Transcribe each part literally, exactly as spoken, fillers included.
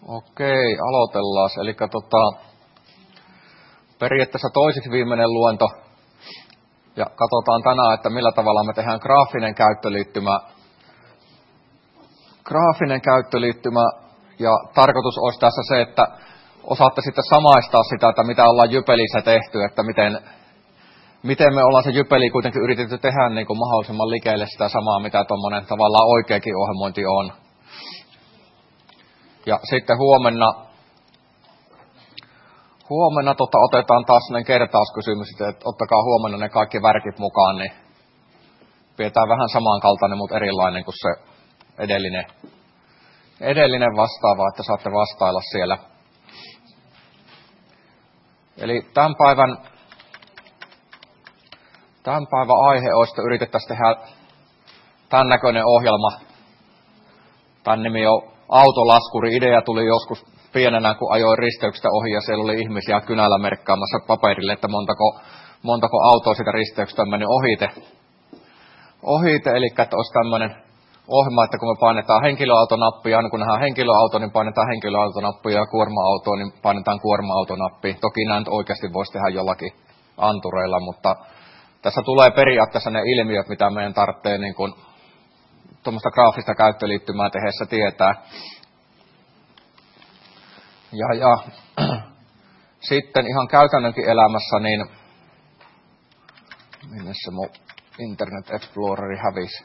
Okei, aloitellaan. Eli tota, periaatteessa toiseksi viimeinen luento. Ja katsotaan tänään, että millä tavalla me tehdään graafinen käyttöliittymä. Graafinen käyttöliittymä. Ja tarkoitus olisi tässä se, että osaatte sitten samaistaa sitä, että mitä ollaan Jypelissä tehty, että miten, miten me ollaan se Jypeli kuitenkin yritetty tehdä niin kuin mahdollisimman likeelle sitä samaa, mitä tuommoinen tavallaan oikeakin ohjelmointi on. Ja sitten huomenna, huomenna tota, otetaan taas sellainen kertauskysymys, että ottakaa huomenna ne kaikki värkit mukaan, niin pidetään vähän samankaltainen, mutta erilainen kuin se edellinen, edellinen vastaava, että saatte vastailla siellä. Eli tämän päivän, tämän päivän aihe olisi, että yritettäisiin tehdä tämän näköinen ohjelma. Tämän nimi on autolaskuri. Idea tuli joskus pienenä, kun ajoin risteyksestä ohi ja siellä oli ihmisiä kynällä merkkaamassa paperille, että montako, montako autoa siitä risteyksestä on mennyt ohite. ohite. Eli että olisi tämmöinen ohjelma, että kun me painetaan henkilöautonappia, aina kun nähdään henkilöauto, niin painetaan henkilöautonappia ja kuorma-autoa, niin painetaan kuorma-autonappia. Toki näin oikeasti voisi tehdä jollakin antureilla, mutta tässä tulee periaatteessa ne ilmiöt, mitä meidän tarvitsee niin kuin tuommoista graafista käyttöliittymää tehdessä tietää. Ja, ja sitten ihan käytännönkin elämässä, niin minne se mun Internet Exploreri hävisi?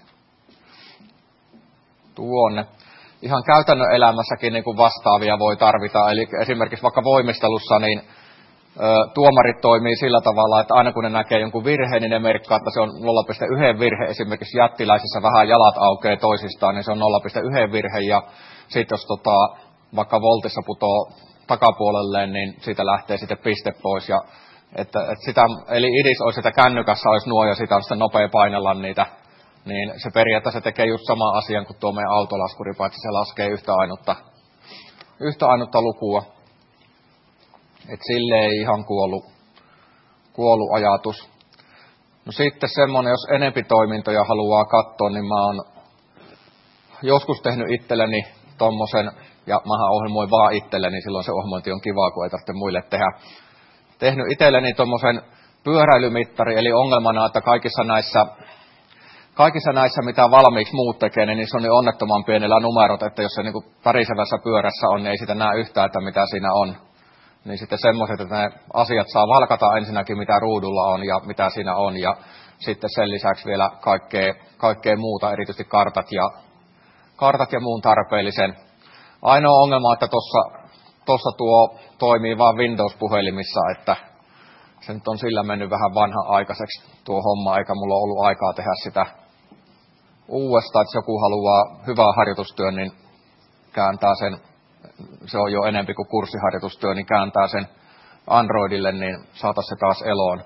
Tuonne. Ihan käytännön elämässäkin niin kuin vastaavia voi tarvita. Eli esimerkiksi vaikka voimistelussa, niin ö, tuomarit toimii sillä tavalla, että aina kun ne näkee jonkun virheen, niin ne merkkaa, että se on nolla pilkku yksi virhe. Esimerkiksi jättiläisissä vähän jalat aukeaa toisistaan, niin se on nolla pilkku yksi virhe. Ja sitten jos tota, vaikka voltissa putoo takapuolelleen, niin siitä lähtee sitten piste pois. Ja, että, että sitä, eli idis olisi, että kännykässä olisi nuo ja sitä on sitten nopea painella niitä. Niin se periaatteessa tekee just sama asian kuin tuo meidän autolaskuri, paitsi se laskee yhtä ainutta, yhtä ainutta lukua. Että sille ei ihan kuollut, kuollut ajatus. No sitten semmoinen, jos enempi toimintoja haluaa katsoa, niin mä oon joskus tehnyt itselleni tommosen, ja mähän ohjelmoin vaan itselleni, silloin se ohjelmointi on kivaa, kun ei tarvitse muille tehdä. Tehnyt itselleni tommosen pyöräilymittari, eli ongelmana, että kaikissa näissä Kaikissa näissä, mitä valmiiksi muut tekee, niin se on niin onnettoman pienellä numerot, että jos se niin kuin pärisevässä pyörässä on, niin ei sitä näe yhtään, että mitä siinä on. Niin sitten semmoiset, että ne asiat saa valkata ensinnäkin, mitä ruudulla on ja mitä siinä on. Ja sitten sen lisäksi vielä kaikkea, kaikkea muuta, erityisesti kartat ja, kartat ja muun tarpeellisen. Ainoa ongelma, että tuossa tuo toimii vain Windows-puhelimissa, että se nyt on sillä mennyt vähän vanha-aikaiseksi tuo homma, eikä mulla ole ollut aikaa tehdä sitä uudestaan, että jos joku haluaa hyvää harjoitustyön, niin kääntää sen, se on jo enempi kuin kurssiharjoitustyö, niin kääntää sen Androidille, niin saataisiin se taas eloon.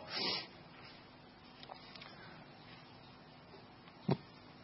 Mut,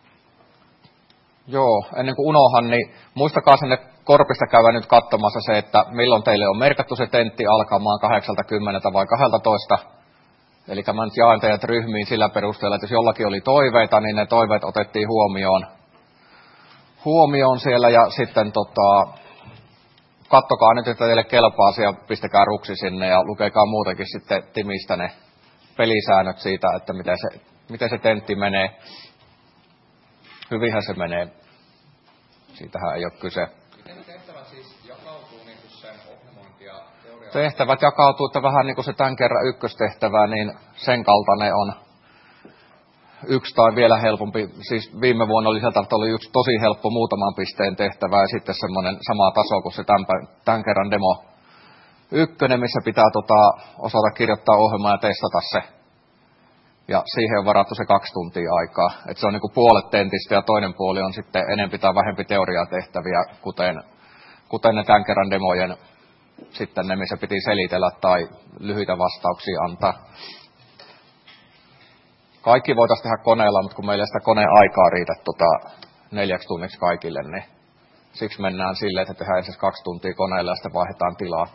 joo, ennen kuin unohan, niin muistakaa sinne Korpista käydä nyt katsomassa se, että milloin teille on merkattu se tentti alkamaan kahdeksalta kymmeneltä vai kaksitoista. Eli mä nyt jaan teidät ryhmiin sillä perusteella, että jos jollakin oli toiveita, niin ne toiveet otettiin huomioon, huomioon siellä. Ja sitten tota, kattokaa nyt, että teille kelpaa ja pistäkää ruksi sinne ja lukekaa muutenkin sitten Timistä ne pelisäännöt siitä, että miten se, miten se tentti menee. Hyvinhän se menee. Siitähän ei ole kyse. Tehtävät jakautuu, että vähän niin kuin se tämän kerran ykköstehtävää, niin sen kaltainen on yksi tai vielä helpompi. Siis viime vuonna oli sieltä, että oli yksi tosi helppo muutaman pisteen tehtävä ja sitten semmoinen sama taso kuin se tämän, tämän kerran demo ykkönen, missä pitää tota, osata kirjoittaa ohjelmaa ja testata se. Ja siihen on varattu se kaksi tuntia aikaa. Että se on niin kuin puolet tentistä ja toinen puoli on sitten enempi tai vähempi teoriatehtäviä, kuten, kuten ne tämän kerran demojen. Sitten ne, missä piti selitellä tai lyhyitä vastauksia antaa. Kaikki voitaisiin tehdä koneella, mutta kun meillä sitä koneen aikaa riitä tota, neljäksi tunniksi kaikille, niin siksi mennään silleen, että tehdään ensin kaksi tuntia koneella ja sitten vaihdetaan tilaa.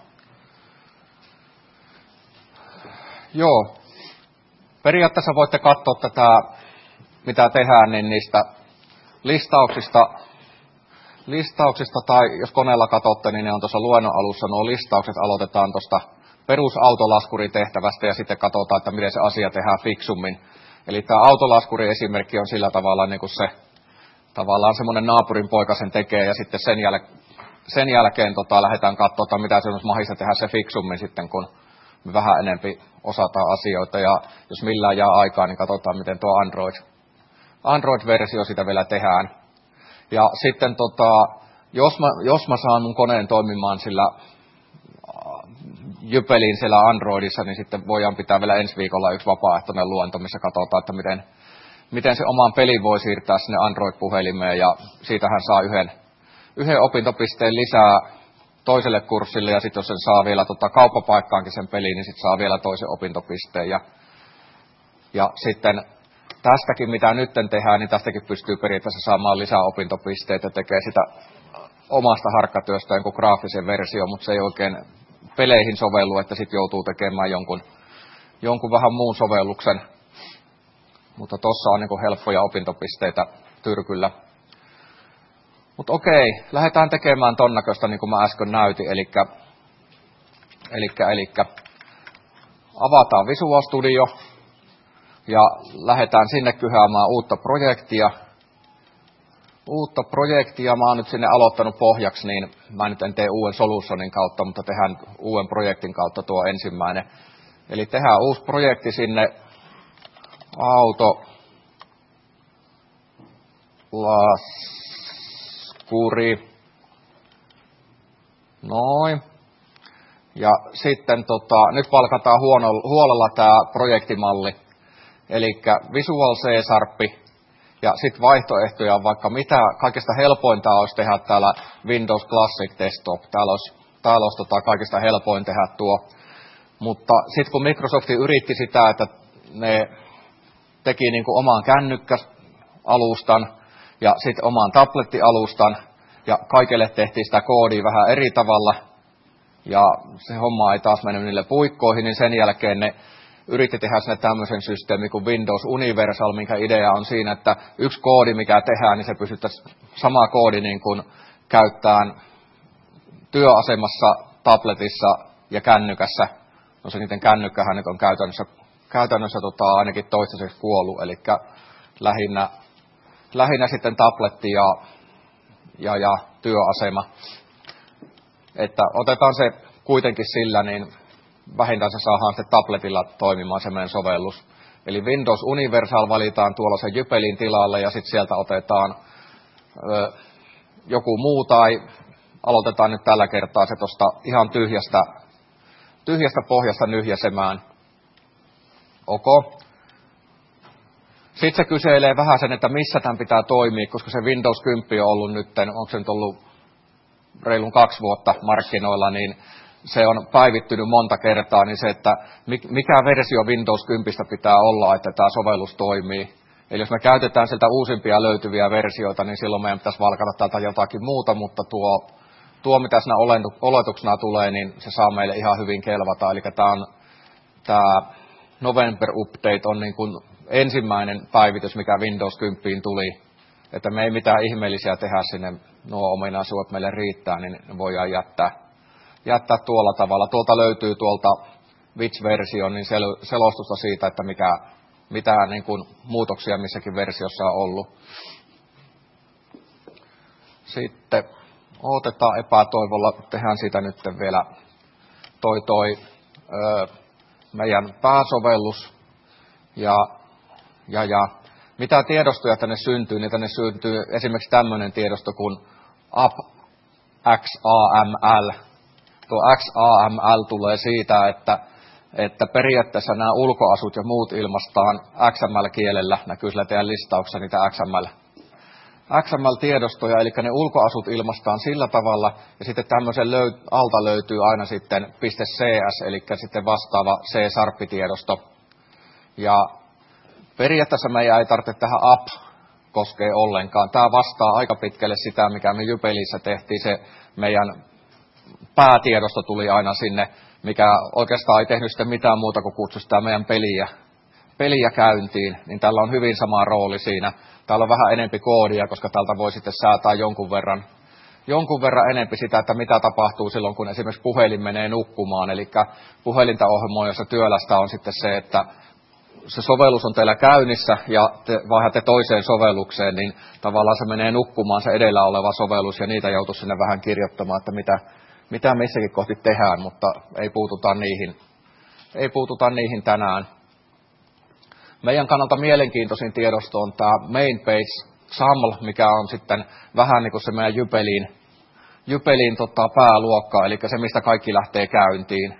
Joo. Periaatteessa voitte katsoa tätä, mitä tehdään, niin niistä listauksista listauksista, tai jos koneella katsotte, niin ne on tuossa luennon alussa, nuo listaukset aloitetaan tuosta perusautolaskuritehtävästä ja sitten katsotaan, että miten se asia tehdään fiksummin. Eli tämä autolaskuri-esimerkki on sillä tavalla niin kuin se tavallaan semmoinen naapurin poika sen tekee ja sitten sen, jäl, sen jälkeen tota, lähdetään katsomaan, mitä se olisi mahdollista tehdä se fiksummin sitten, kun me vähän enempi osataan asioita ja jos millään jää aikaa, niin katsotaan, miten tuo Android, Android-versio sitä vielä tehdään. Ja sitten tota, jos, mä, jos mä saan mun koneen toimimaan sillä Jypeliin siellä Androidissa, niin sitten voidaan pitää vielä ensi viikolla yksi vapaaehtoinen luento, missä katsotaan, että miten, miten se oman pelin voi siirtää sinne Android-puhelimeen, ja siitähän saa yhden, yhden opintopisteen lisää toiselle kurssille, ja sitten jos sen saa vielä tota, kauppapaikkaankin sen peliin, niin sitten saa vielä toisen opintopisteen. Ja, ja sitten tästäkin, mitä nyt tehdään, niin tästäkin pystyy periaatteessa saamaan lisää opintopisteitä, tekee sitä omasta harkkatyöstä jonkun graafisen versio, mutta se ei oikein peleihin sovellu, että sitten joutuu tekemään jonkun, jonkun vähän muun sovelluksen. Mutta tuossa on niinku helppoja opintopisteitä tyrkyllä. Mutta okei, lähdetään tekemään ton näköistä, niin kuin mä äsken näytin. Elikkä, elikkä, elikkä avataan Visual Studio ja lähdetään sinne kyhäämään uutta projektia. Uutta projektia, mä oon nyt sinne aloittanut pohjaksi, niin mä nyt en tee uuden solutionin kautta, mutta tehdään uuden projektin kautta tuo ensimmäinen. Eli tehdään uusi projekti sinne auto laskuri. Noin. Ja sitten tota, nyt palkataan huolella tämä projektimalli. Eli Visual C-Sharp. Ja sitten vaihtoehtoja on vaikka mitä, kaikista helpointa olisi tehdä täällä Windows Classic Desktop. Täällä olisi, täällä olisi tota kaikista helpoin tehdä tuo. Mutta sitten kun Microsoft yritti sitä, että ne teki niinku oman kännykkäalustan ja sitten oman tablettialustan, ja kaikille tehtiin sitä koodia vähän eri tavalla, ja se homma ei taas mennyt niille puikkoihin, niin sen jälkeen ne yritti tehdä sinne tämmöisen systeemin kuin Windows Universal, minkä idea on siinä, että yksi koodi, mikä tehdään, niin se pystyttäisiin sama koodi niin kuin käyttämään työasemassa, tabletissa ja kännykässä. No se niiden kännykkähän nyt on käytännössä, käytännössä tota, ainakin toistaiseksi kuollut, eli lähinnä, lähinnä sitten tabletti ja, ja, ja työasema. Että otetaan se kuitenkin sillä, niin vähintään se saadaan sitten tabletilla toimimaan se meidän sovellus. Eli Windows Universal valitaan tuolla sen Jypelin tilalle ja sitten sieltä otetaan ö, joku muu tai aloitetaan nyt tällä kertaa se tuosta ihan tyhjästä, tyhjästä pohjasta nyhjäsemään. Ok. Sitten se kyselee vähän sen, että missä tämän pitää toimia, koska se Windows kymmenen on ollut nyt, onko se nyt ollut reilun kaksi vuotta markkinoilla, niin se on päivittynyt monta kertaa, niin se, että mikä versio Windows kymmenen pitää olla, että tämä sovellus toimii. Eli jos me käytetään sieltä uusimpia löytyviä versioita, niin silloin meidän pitäisi valkata täältä jotakin muuta, mutta tuo, tuo mitä siinä oletuksena tulee, niin se saa meille ihan hyvin kelvata. Eli tämä, on, tämä November Update on niin kuin ensimmäinen päivitys, mikä Windows kymmenen tuli. Että me ei mitään ihmeellisiä tehdä sinne, nuo ominaisuudet meille riittää, niin ne voidaan jättää. jättää tuolla tavalla. Tuolta löytyy tuolta Which-version niin sel- selostusta siitä, että mikä, mitä niin kuin muutoksia missäkin versiossa on ollut. Sitten otetaan epätoivolla, tehdään siitä nyt vielä toi, toi ö, meidän pääsovellus ja, ja, ja mitä tiedostoja tänne syntyy, niin tänne syntyy esimerkiksi tämmöinen tiedosto kuin app X A M L. Tuo X A M L tulee siitä, että, että periaatteessa nämä ulkoasut ja muut ilmaistaan X M L-kielellä, näkyy sillä teidän listauksessa niitä X M L, X M L-tiedostoja, eli ne ulkoasut ilmaistaan sillä tavalla, ja sitten tämmöisen löy- alta löytyy aina sitten .cs, eli sitten vastaava C-Sharp-tiedosto. Ja periaatteessa meidän ei tarvitse tähän app koskee ollenkaan. Tämä vastaa aika pitkälle sitä, mikä me Jypelissä tehtiin, se meidän päätiedosto tuli aina sinne, mikä oikeastaan ei tehnyt sitten mitään muuta kuin kutsui sitä meidän peliä, peliä käyntiin, niin tällä on hyvin sama rooli siinä. Täällä on vähän enempi koodia, koska täältä voi sitten säätää jonkun verran, jonkun verran enempi sitä, että mitä tapahtuu silloin, kun esimerkiksi puhelin menee nukkumaan. Eli puhelinta ohjelmoijassa työlästä on sitten se, että se sovellus on teillä käynnissä ja te vaihdatte toiseen sovellukseen, niin tavallaan se menee nukkumaan se edellä oleva sovellus ja niitä joutuu sinne vähän kirjoittamaan, että mitä, mitä missäkin kohti tehdään, mutta ei puututa niihin, ei puututa niihin tänään. Meidän kannalta mielenkiintoisin tiedosto on tämä main page X A M L, mikä on sitten vähän niin kuin se meidän Jypeliin, Jypeliin tota, pääluokka, eli se mistä kaikki lähtee käyntiin.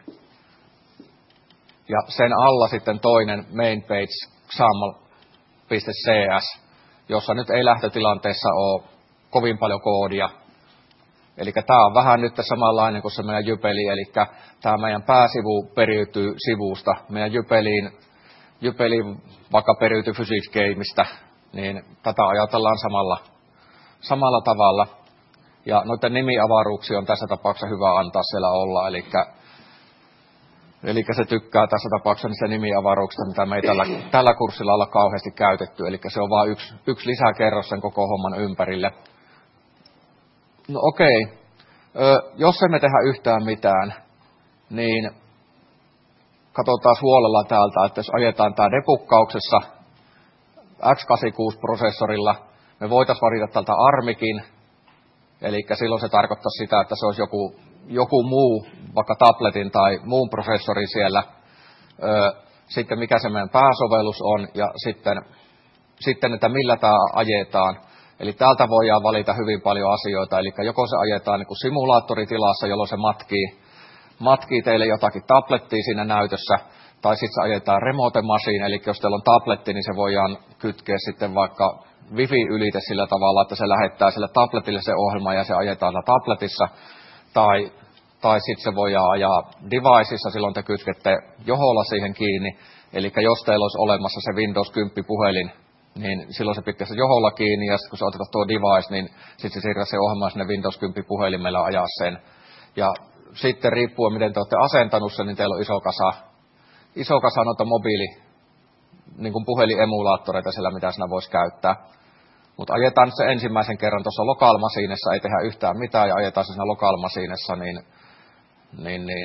Ja sen alla sitten toinen main page X A M L.cs, jossa nyt ei lähtötilanteessa ole kovin paljon koodia. Eli tämä on vähän nyt samanlainen kuin se meidän Jypeli, eli tämä meidän pääsivu periytyy sivusta. Meidän Jypeliin, Jypeliin vaikka periytyy Physics Gameista, niin tätä ajatellaan samalla, samalla tavalla. Ja noiden nimiavaruuksia on tässä tapauksessa hyvä antaa siellä olla, eli Eli se tykkää tässä tapauksessa niistä nimiavaruuksista, mitä me ei tällä, tällä kurssilla olla kauheasti käytetty. Eli se on vain yksi, yksi lisäkerros sen koko homman ympärille. No okei, Ö, jos emme tehdä yhtään mitään, niin katsotaan huolella täältä, että jos ajetaan tämä debukkauksessa X kahdeksankymmentäkuusi-prosessorilla, me voitaisiin valita täältä ARMikin, eli silloin se tarkoittaa sitä, että se olisi joku joku muu, vaikka tabletin tai muun prosessorin siellä, ö, sitten mikä se meidän pääsovellus on, ja sitten, sitten että millä tämä ajetaan. Eli täältä voidaan valita hyvin paljon asioita, eli joko se ajetaan niin kuin simulaattoritilassa, jolloin se matkii, matkii teille jotakin tablettia siinä näytössä, tai sitten se ajetaan remote machine, eli jos teillä on tabletti, niin se voidaan kytkeä sitten vaikka wifi-ylite sillä tavalla, että se lähettää sille tabletille se ohjelma, ja se ajetaan tabletissa, Tai, tai sitten se voidaan ajaa deviceissa, silloin te kytkette joholla siihen kiinni. Eli jos teillä olisi olemassa se Windows kymmenen puhelin, niin silloin se pitää se joholla kiinni, ja sitten kun se otetaan tuo device, niin sitten se siirtää se ohjelma sinne Windows kymmenen puhelimella ajaa sen. Ja sitten riippuen, miten te olette asentanut sen, niin teillä on iso kasa, iso kasa noita mobiili, niin kuin puhelinemulaattoreita siellä, mitä siinä voisi käyttää. Mutta ajetaan nyt se ensimmäisen kerran tuossa local-masiinessa, ei tehdä yhtään mitään, ja ajetaan se siinä local-masiinessa, niin, niin, niin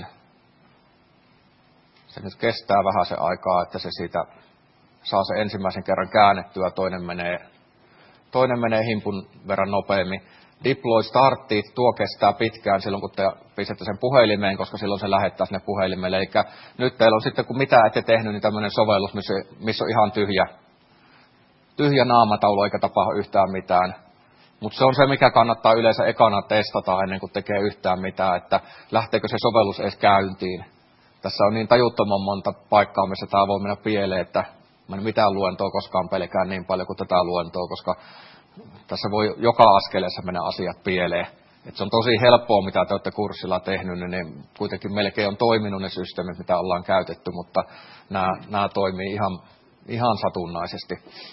se nyt kestää vähän se aikaa, että se siitä saa se ensimmäisen kerran käännettyä, toinen menee, toinen menee himpun verran nopeammin. Deploy startti, tuo kestää pitkään silloin, kun te pistätte sen puhelimeen, koska silloin se lähettää sinne puhelimelle. Eli nyt teillä on sitten, kun mitään ette tehnyt, niin tämmöinen sovellus, missä, missä on ihan tyhjä. tyhjä naamataulu eikä tapahdu yhtään mitään. Mutta se on se, mikä kannattaa yleensä ekana testata ennen kuin tekee yhtään mitään, että lähteekö se sovellus edes käyntiin. Tässä on niin tajuttoman monta paikkaa, missä tämä voi mennä pieleen, että mä en mitään luentoa koskaan pelkään niin paljon kuin tätä luentoa, koska tässä voi joka askeleessa mennä asiat pieleen. Et se on tosi helppoa, mitä te olette kurssilla tehnyt, niin ne kuitenkin melkein on toiminut ne systeemit, mitä ollaan käytetty, mutta nämä, nämä toimii ihan, ihan satunnaisesti.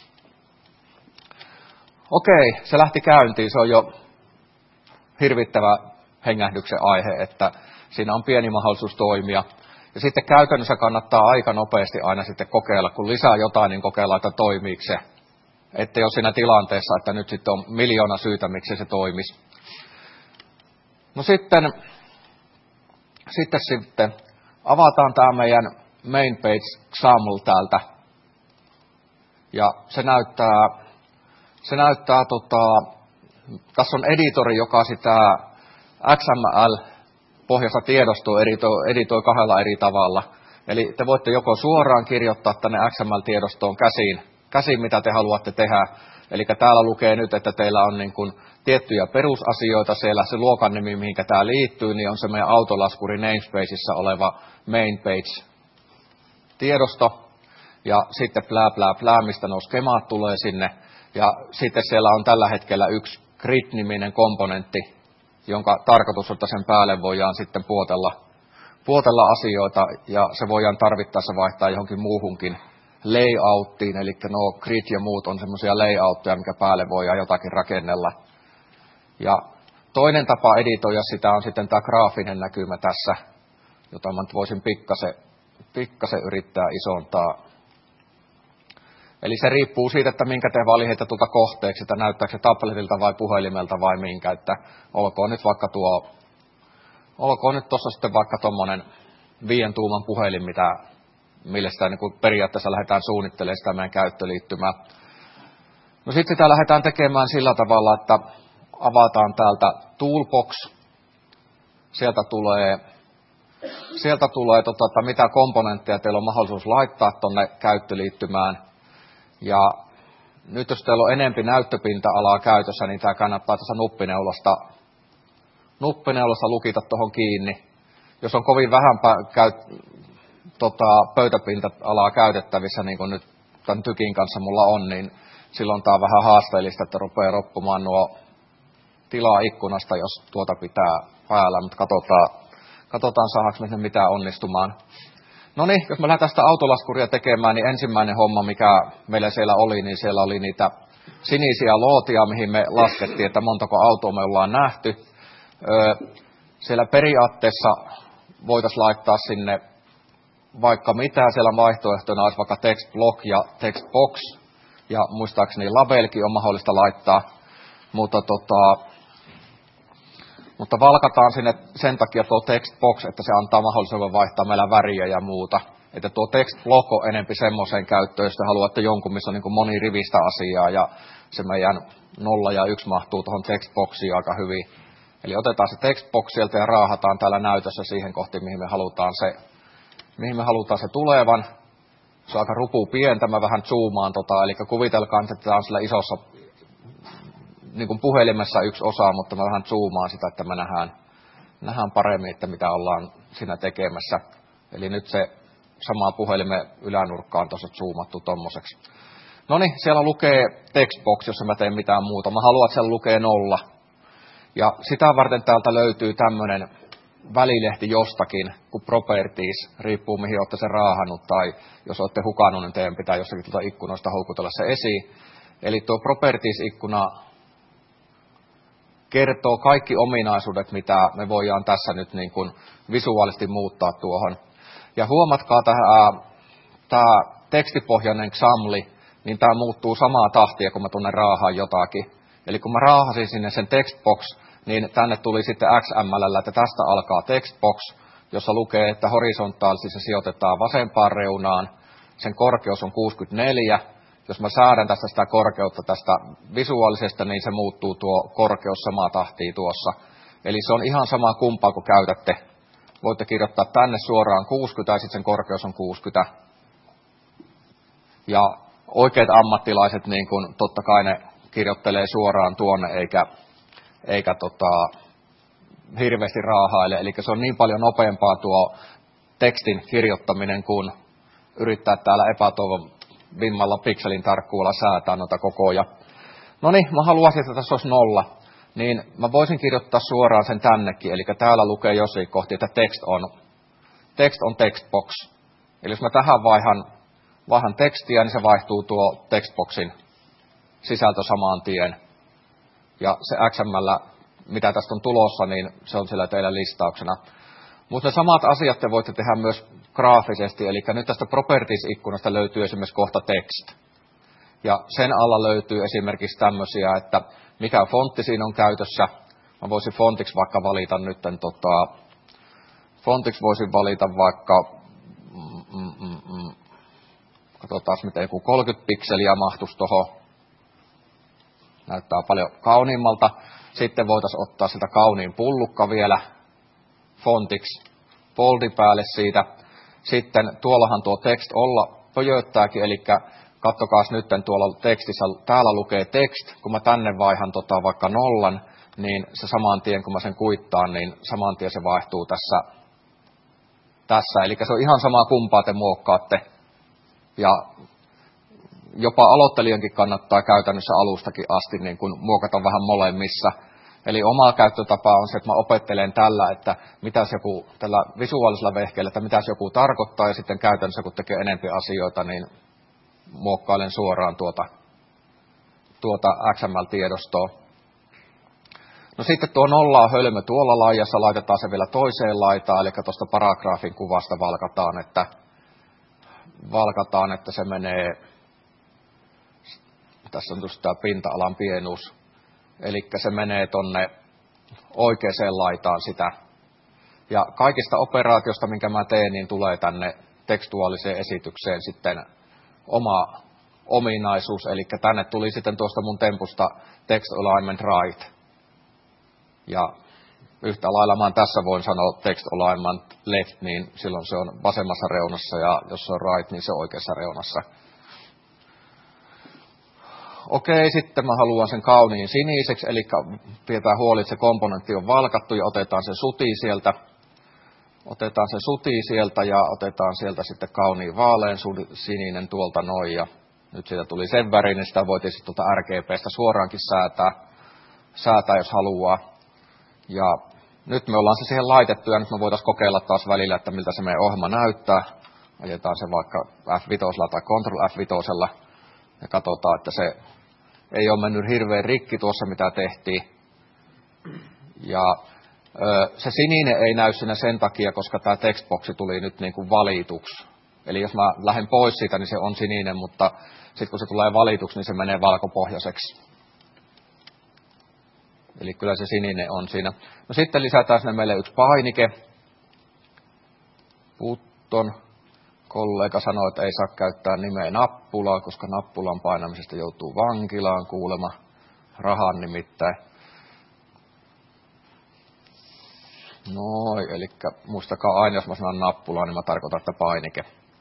Okei, se lähti käyntiin. Se on jo hirvittävä hengähdyksen aihe, että siinä on pieni mahdollisuus toimia. Ja sitten käytännössä kannattaa aika nopeasti aina sitten kokeilla, kun lisää jotain, niin kokeilla, että toimiiko se. Että jos siinä tilanteessa, että nyt sitten on miljoona syytä, miksi se toimisi. No sitten, sitten, sitten avataan tämä meidän main page X A M L täältä. Ja se näyttää... Se näyttää, tota, tässä on editori, joka sitä X M L-pohjasta tiedostoa editoi, editoi kahdella eri tavalla. Eli te voitte joko suoraan kirjoittaa tänne X M L-tiedostoon käsiin, käsiin, mitä te haluatte tehdä. Eli täällä lukee nyt, että teillä on niin kuin tiettyjä perusasioita siellä. Se luokan nimi, mihinkä tämä liittyy, niin on se meidän autolaskuri namespaceissa oleva main page-tiedosto. Ja sitten plää, plää, plää, mistä nuo skemaat tulee sinne. Ja sitten siellä on tällä hetkellä yksi grid-niminen komponentti, jonka tarkoitus on, että sen päälle voidaan sitten puotella, puotella asioita, ja se voidaan tarvittaessa vaihtaa johonkin muuhunkin layouttiin, eli nuo grid ja muut on semmoisia layoutteja, mikä päälle voidaan jotakin rakennella. Ja toinen tapa editoida sitä on sitten tämä graafinen näkymä tässä, jota mä voisin pikkasen, pikkasen yrittää isontaa. Eli se riippuu siitä, että minkä te valiheitä tuota kohteeksi, että näyttääkö se tabletilta vai puhelimelta vai minkä, että olkoon nyt vaikka tuo, olkoon nyt tuossa sitten vaikka tuommoinen viien tuuman puhelin, mitä, millä sitä niin kuin periaatteessa lähdetään suunnittelemaan sitä meidän käyttöliittymää. No sitten sitä lähdetään tekemään sillä tavalla, että avataan täältä Toolbox, sieltä tulee, sieltä tulee tota, että mitä komponentteja teillä on mahdollisuus laittaa tuonne käyttöliittymään. Ja nyt jos teillä on enempi näyttöpinta-alaa käytössä, niin tämä kannattaa tässä nuppineulasta, nuppineulasta lukita tuohon kiinni. Jos on kovin vähän käy, tota, pöytäpinta-alaa käytettävissä, niin kuin nyt tämän tykin kanssa mulla on, niin silloin tämä on vähän haasteellista, että rupeaa roppumaan nuo tilaa ikkunasta, jos tuota pitää päällä, mutta katsotaan, katsotaan saadaanko me mitään onnistumaan. No niin, jos me lähdetään sitä autolaskuria tekemään, niin ensimmäinen homma, mikä meillä siellä oli, niin siellä oli niitä sinisiä lootia, mihin me laskettiin, että montako autoa me ollaan nähty. Öö, siellä periaatteessa voitaisiin laittaa sinne vaikka mitä, siellä vaihtoehtona olisi vaikka textblock ja textbox, ja muistaakseni labelkin on mahdollista laittaa, mutta, tota, mutta valkataan sinne sen takia tuo textbox, että se antaa mahdollisuuden vaihtaa meillä väriä ja muuta. Että tuo textblock on enempi semmoiseen käyttöön, jos te haluatte jonkun, missä on niin kuin moni rivistä asiaa, ja se meidän nolla ja yksi mahtuu tuohon textboxiin aika hyvin. Eli otetaan se textbox sieltä ja raahataan täällä näytössä siihen kohti, mihin me halutaan se, mihin me halutaan se tulevan. Se on aika rupu pientä, mä vähän zoomaan tota, eli kuvitelkaa, että tämä on sillä isossa niin kuin puhelimessa yksi osa, mutta mä vähän zoomaan sitä, että me nähdään, nähdään paremmin, että mitä ollaan siinä tekemässä. Eli nyt se sama puhelimen ylänurkka on tuossa zoomattu tommoseksi. No niin, siellä lukee textbox, jos mä teen mitään muuta. Mä haluan, että siellä lukee nolla. Ja sitä varten täältä löytyy tämmöinen välilehti jostakin, kuin properties, riippuu mihin olette sen raahannut, tai jos olette hukannut, niin teidän pitää jossakin tuota ikkunoista houkutella se esiin. Eli tuo properties-ikkuna kertoo kaikki ominaisuudet, mitä me voidaan tässä nyt niin kuin visuaalisesti muuttaa tuohon. Ja huomatkaa tämä, tämä tekstipohjainen XAML, niin tämä muuttuu samaa tahtia, kun mä tunne raahaan jotakin. Eli kun mä raahasin sinne sen textbox, niin tänne tuli sitten X M L, että tästä alkaa textbox, jossa lukee, että horisontaalisesti se sijoitetaan vasempaan reunaan. Sen korkeus on kuusikymmentäneljä. Jos mä säädän tästä sitä korkeutta tästä visuaalisesta, niin se muuttuu tuo korkeus samaa tahtia tuossa. Eli se on ihan sama kumpaa, kun käytätte. Voitte kirjoittaa tänne suoraan kuusikymmentä ja sitten sen korkeus on kuusikymmentä. Ja oikeat ammattilaiset, niin kun, totta kai ne kirjoittelee suoraan tuonne, eikä, eikä tota, hirveästi raahaile. Eli se on niin paljon nopeampaa tuo tekstin kirjoittaminen, kuin yrittää täällä epätoivon vimmalla pikselin tarkkuudella säätää noita kokoja. No niin, mä haluaisin, että tässä olisi nolla. Niin mä voisin kirjoittaa suoraan sen tännekin. Eli täällä lukee jossain kohti, että text on, text on textbox. Eli jos mä tähän vaihan, vaihan tekstiä, niin se vaihtuu tuo textboxin sisältö samaan tien. Ja se X M L, mitä tästä on tulossa, niin se on siellä teillä listauksena. Mutta ne samat asiat te voitte tehdä myös graafisesti. Eli nyt tästä properties-ikkunasta löytyy esimerkiksi kohta text. Ja sen alla löytyy esimerkiksi tämmöisiä, että mikä fontti siinä on käytössä. Mä voisin fontiksi vaikka valita nyt, tota, fontiksi voisin valita vaikka, mm, mm, mm, katsotaan miten joku kolmekymmentä pikseliä mahtuisi tuohon. Näyttää paljon kauniimmalta. Sitten voitaisiin ottaa sitä kauniin pullukka vielä fontiksi, boldi päälle siitä. Sitten tuollahan tuo text olla pöjöttääkin, eli kattokaas nyt tuolla tekstissä, täällä lukee text, kun mä tänne vaihan tota vaikka nollan, niin se saman tien, kun mä sen kuittaan, niin saman tien se vaihtuu tässä. tässä. Eli se on ihan sama kumpaa te muokkaatte. Ja jopa aloittelijankin kannattaa käytännössä alustakin asti niin kun muokata vähän molemmissa. Eli oma käyttötapa on se, että mä opettelen tällä, että mitäs joku, tällä visuaalisella vehkeellä, että mitäs joku tarkoittaa, ja sitten käytännössä kun tekee enempi asioita, niin muokkailen suoraan tuota, tuota X M L-tiedostoa. No sitten tuo nolla on hölmö tuolla laajassa, laitetaan se vielä toiseen laitaan, eli tuosta paragraafin kuvasta valkataan, että, valkataan, että se menee, tässä on just tämä pinta-alan pienuus. Eli se menee tonne oikeaan laitaan sitä. Ja kaikista operaatiosta, minkä mä teen, niin tulee tänne tekstuaaliseen esitykseen sitten oma ominaisuus. Eli tänne tuli sitten tuosta mun tempusta text alignment right. Ja yhtä lailla mä tässä voin sanoa text alignment left, niin silloin se on vasemmassa reunassa, ja jos se on right, niin se on oikeassa reunassa. Okei, sitten mä haluan sen kauniin siniseksi, eli pidetään huoli, että se komponentti on valkattu, ja otetaan se suti sieltä. Otetaan se suti sieltä, ja otetaan sieltä sitten kauniin vaalean sininen tuolta noin, ja nyt siitä tuli sen värin, niin sitä voitiin sitten tuolta R G B:stä suoraankin säätää, säätää, jos haluaa. Ja nyt me ollaan se siihen laitettu, ja nyt me voitaisiin kokeilla taas välillä, että miltä se meidän ohjelma näyttää. Ajetaan se vaikka F viisi tai Ctrl F viisi, ja katsotaan, että se ei ole mennyt hirveän rikki tuossa, mitä tehtiin. Ja ö, se sininen ei näy siinä sen takia, koska tämä textboxi tuli nyt niin kuin valituksi. Eli jos mä lähden pois siitä, niin se on sininen, mutta sitten kun se tulee valituksi, niin se menee valkopohjaiseksi. Eli kyllä se sininen on siinä. No sitten lisätään sinne meille yksi painike. Button. Kollega sanoi, että ei saa käyttää nimeä nappulaa, koska nappulan painamisesta joutuu vankilaan kuulemma. Rahan nimittäin. Noin, eli muistakaa aina, jos mä sanon nappulaa, niin mä tarkoitan, että painike.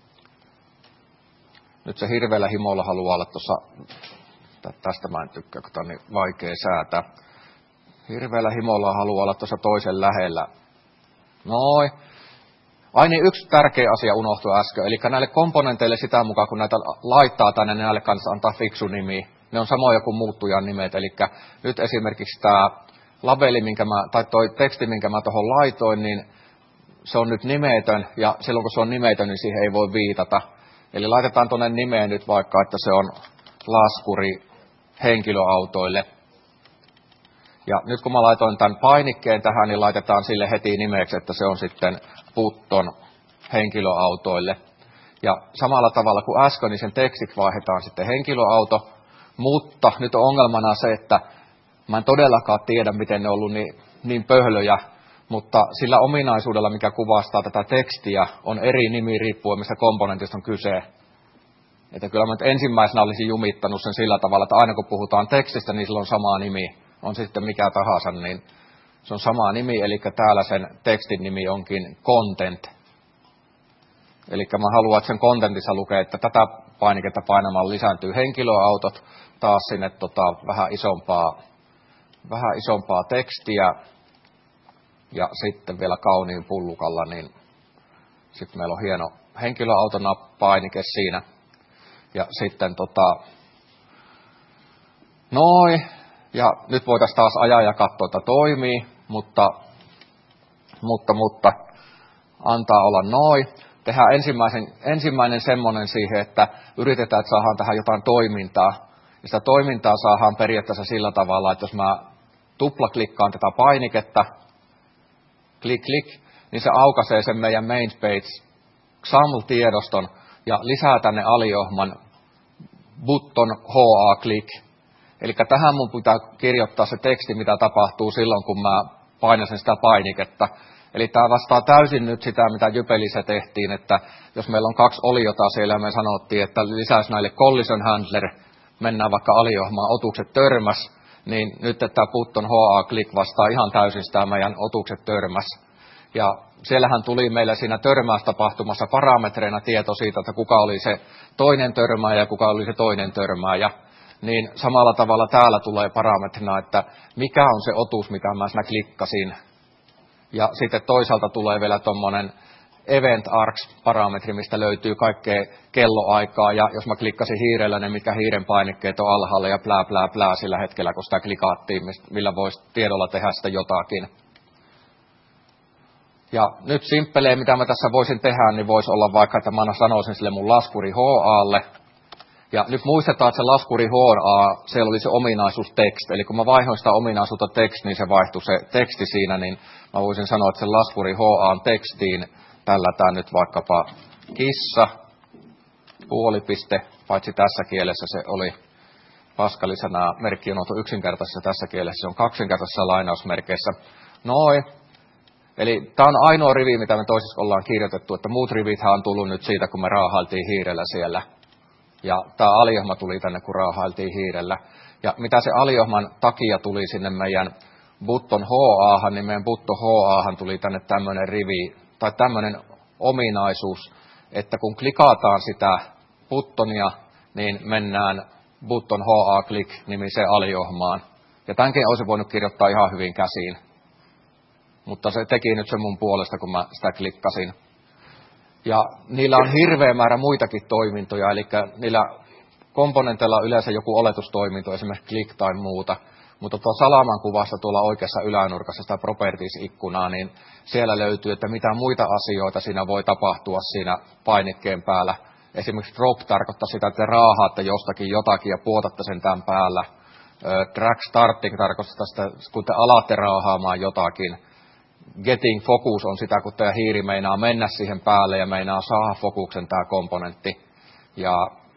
Nyt se hirveällä himolla haluaa olla tuossa, tästä mä en tykkää, kun tämä on niin vaikea säätää. Hirveällä himolla haluaa olla tuossa toisen lähellä. Noin. Ai niin, yksi tärkeä asia unohtui äsken. Eli näille komponenteille sitä mukaan, kun näitä laittaa tänne, niin näille kanssa antaa fiksu nimi. Ne on samoja kuin muuttujan nimet. Eli nyt esimerkiksi tämä labeli, minkä mä, tai toi teksti, minkä mä tuohon laitoin, niin se on nyt nimetön. Ja silloin kun se on nimetön, niin siihen ei voi viitata. Eli laitetaan tuonne nimeen nyt vaikka, että se on laskuri henkilöautoille. Ja nyt kun mä laitoin tämän painikkeen tähän, niin laitetaan sille heti nimeksi, että se on sitten button henkilöautoille. Ja samalla tavalla kuin äsken, niin sen tekstiksi vaihdetaan sitten henkilöauto. Mutta nyt on ongelmana se, että mä en todellakaan tiedä, miten ne on ollut niin, niin pöhlöjä. Mutta sillä ominaisuudella, mikä kuvastaa tätä tekstiä, on eri nimi riippuen, mistä komponentista on kyse. Että kyllä mä nyt ensimmäisenä olisin jumittanut sen sillä tavalla, että aina kun puhutaan tekstistä, niin sillä on sama nimi. On sitten mikä tahansa, niin se on sama nimi, eli täällä sen tekstin nimi onkin content. Eli mä haluan, että sen contentissa lukee, että tätä painiketta painamalla lisääntyy henkilöautot, taas sinne tota, vähän, isompaa, vähän isompaa tekstiä, ja sitten vielä kauniin pullukalla, niin sitten meillä on hieno henkilöautonapainike siinä. Ja sitten tota, noin. Ja nyt voitaisiin taas ajaa ja katsoa, että toimii, mutta, mutta, mutta antaa olla noin. Tehdään ensimmäisen, ensimmäinen semmoinen siihen, että yritetään, että saadaan tähän jotain toimintaa. Ja sitä toimintaa saadaan periaatteessa sillä tavalla, että jos mä tuplaklikkaan tätä painiketta, klik, klik, niin se aukaisee sen meidän main page X A M L-tiedoston ja lisää tänne aliohman button H A click. Eli tähän mun pitää kirjoittaa se teksti, mitä tapahtuu silloin, kun mä painasin sitä painiketta. Eli tämä vastaa täysin nyt sitä, mitä Jypelissä tehtiin, että jos meillä on kaksi oliota siellä, me sanottiin, että lisäisi näille collision handler, mennään vaikka aliohmaan otukset törmäs, niin nyt että button H A click vastaa ihan täysin sitä meidän otukset törmäs. Ja siellähän tuli meillä siinä törmäystapahtumassa parametreina tieto siitä, että kuka oli se toinen törmääjä ja kuka oli se toinen törmääjä. Niin samalla tavalla täällä tulee parametrina, että mikä on se otus, mitä mä siinä klikkasin. Ja sitten toisaalta tulee vielä tuommoinen event arcs-parametri, mistä löytyy kaikkea kelloaikaa. Ja jos mä klikkasin hiirellä, niin mitkä hiiren painikkeet on alhaalla ja plää plää plää sillä hetkellä, kun sitä klikattiin, millä voisi tiedolla tehdä sitä jotakin. Ja nyt simppeleen, mitä mä tässä voisin tehdä, niin voisi olla vaikka, että mä sanoisin sille mun laskuri H A:lle. Ja nyt muistetaan, että se laskuri H A, siellä oli se ominaisuus text. Eli kun mä vaihoin sitä ominaisuutta text, niin se vaihtui se teksti siinä, niin mä voisin sanoa, että se laskuri H A:n tekstiin tällätään nyt vaikkapa kissa, puolipiste, paitsi tässä kielessä se oli Pascalisena merkkijonot on yksinkertaisessa tässä kielessä, se on kaksinkertaisessa lainausmerkeissä. Noin. Eli tämä on ainoa rivi, mitä me toisessa ollaan kirjoitettu, että muut rivithän on tullut nyt siitä, kun me raahailtiin hiirellä siellä. Ja tämä aliohma tuli tänne, kun raahailtiin hiirellä. Ja mitä se aliohman takia tuli sinne meidän button H A:han, niin meidän button H A:han tuli tänne tämmöinen rivi, tai tämmöinen ominaisuus, että kun klikataan sitä buttonia, niin mennään button H A click nimiseen aliohmaan. Ja tämänkin olisi voinut kirjoittaa ihan hyvin käsiin. Mutta se teki nyt sen mun puolesta, kun mä sitä klikkasin. Ja niillä on hirveä määrä muitakin toimintoja, eli niillä komponenteilla on yleensä joku oletustoiminto, esimerkiksi click tai muuta. Mutta tuo Salaman kuvassa tuolla oikeassa ylänurkassa sitä properties-ikkunaa, niin siellä löytyy, että mitä muita asioita siinä voi tapahtua siinä painikkeen päällä. Esimerkiksi drop tarkoittaa sitä, että te raahaatte jostakin jotakin ja puotatte sen tämän päällä. Drag starting tarkoittaa sitä, kun te alatte raahaamaan jotakin. Getting focus on sitä, kun tämä hiiri meinaa mennä siihen päälle ja meinaa saada fokuksen tämä komponentti. Ja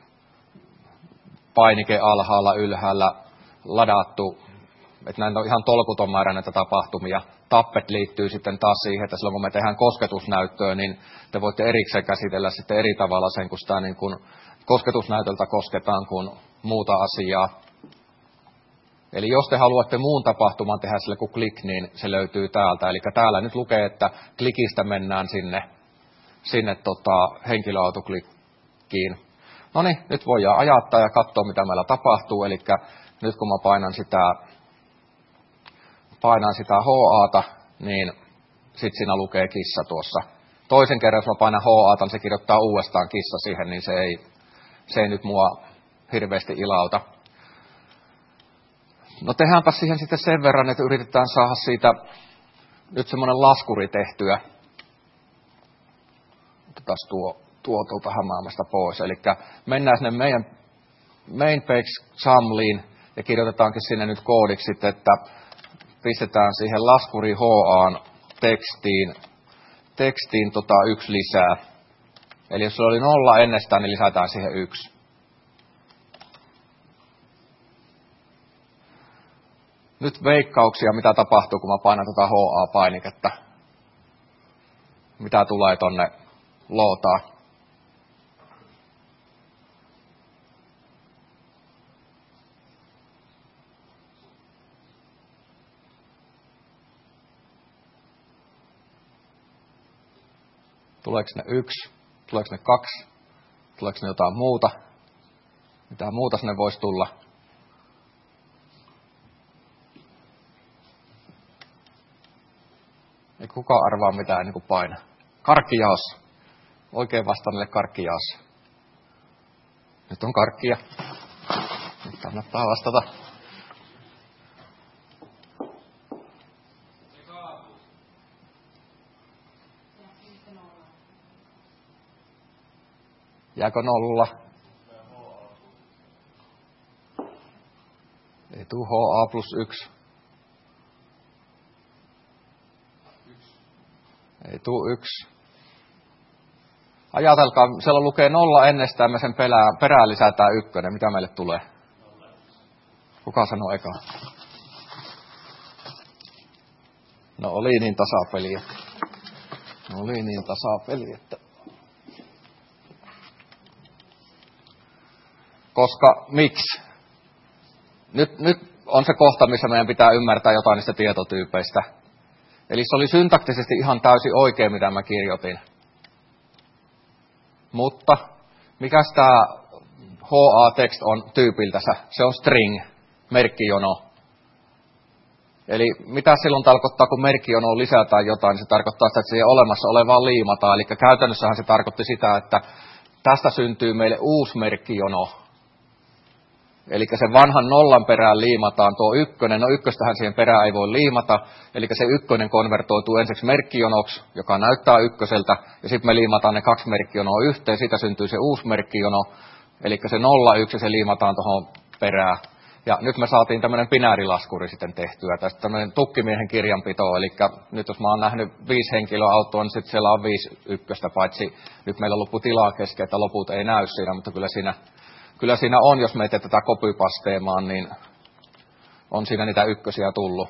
painike alhaalla, ylhäällä, ladattu. Että näin on ihan tolkuton määrä näitä tapahtumia. Tappet liittyy sitten taas siihen, että silloin kun me tehdään kosketusnäyttöä, niin te voitte erikseen käsitellä sitten eri tavalla sen, kun sitä niin kuin kosketusnäytöltä kosketaan kuin muuta asiaa. Eli jos te haluatte muun tapahtuman tehdä sille kuin klik, niin se löytyy täältä. Eli täällä nyt lukee, että klikistä mennään sinne, sinne tota, henkilöautoklikkiin. No niin, nyt voidaan ajattaa ja katsoa, mitä meillä tapahtuu. Eli nyt kun mä painan sitä, painan sitä H A:ta, niin sitten siinä lukee kissa tuossa. Toisen kerran, jos mä painan H A:ta, niin se kirjoittaa uudestaan kissa siihen, niin se ei, se ei nyt mua hirveästi ilauta. No tehdäänpä siihen sitten sen verran, että yritetään saada siitä nyt semmoinen laskuri tehtyä. Otetaan tuo, tuo tuolta hamaamasta pois. Eli mennään sinne meidän main page samliin ja kirjoitetaankin sinne nyt koodiksi, että pistetään siihen laskuri H A:n tekstiin, tekstiin tota yksi lisää. Eli jos se oli nolla ennestään, niin lisätään siihen yksi. Nyt veikkauksia, mitä tapahtuu, kun mä painan tätä H A-painiketta. Mitä tulee tonne lootaan. Tuleeko ne yksi? Tuleeko ne kaksi? Tuleeko ne jotain muuta? Mitä muuta sinne voisi tulla? Ei kukaan arvaa mitään ennen kuin paina. Karkkijaos. Oikein vastaanille karkkijaos. Nyt on karkkia. Nyt kannattaa vastata. Jääkö nolla? Ei tuu H A plus yksi. Ei tuu yksi. Ajatelkaa, siellä lukee nolla ennestään, me sen perään, perään lisätään ykkönen. Mitä meille tulee? Kuka sanoo eka? No oli niin tasapeli, että... No oli niin tasapeli, että... Koska miksi? Nyt, nyt on se kohta, missä meidän pitää ymmärtää jotain niistä tietotyypeistä. Eli se oli syntaktisesti ihan täysin oikein, mitä mä kirjoitin. Mutta mikäs tämä H A-text on tyypiltänsä? Se on string, merkkijono. Eli mitä silloin tarkoittaa, kun merkkijonoon lisätään jotain, niin se tarkoittaa sitä, että siihen olemassa olevaan liimataan. Eli käytännössähän se tarkoitti sitä, että tästä syntyy meille uusi merkkijono. Eli sen vanhan nollan perään liimataan tuo ykkönen. No ykköstähän siihen perään ei voi liimata. Eli se ykkönen konvertoituu ensiksi merkkijonoksi, joka näyttää ykköseltä. Ja sitten me liimataan ne kaksi merkkijonoa yhteen. Siitä syntyy se uusi merkkijono. Eli se nolla yksi se liimataan tuohon perään. Ja nyt me saatiin tämmöinen binäärilaskuri sitten tehtyä. Tästä tämmöinen tukkimiehen kirjanpito. Eli nyt jos mä oon nähnyt viisi henkilöautoa, niin sitten siellä on viisi ykköstä. Paitsi nyt meillä loppu tilaa kesken, että loput ei näy siinä, mutta kyllä siinä... kyllä siinä on, jos me ei tätä copypasteemaan, niin on siinä niitä ykkösiä tullut.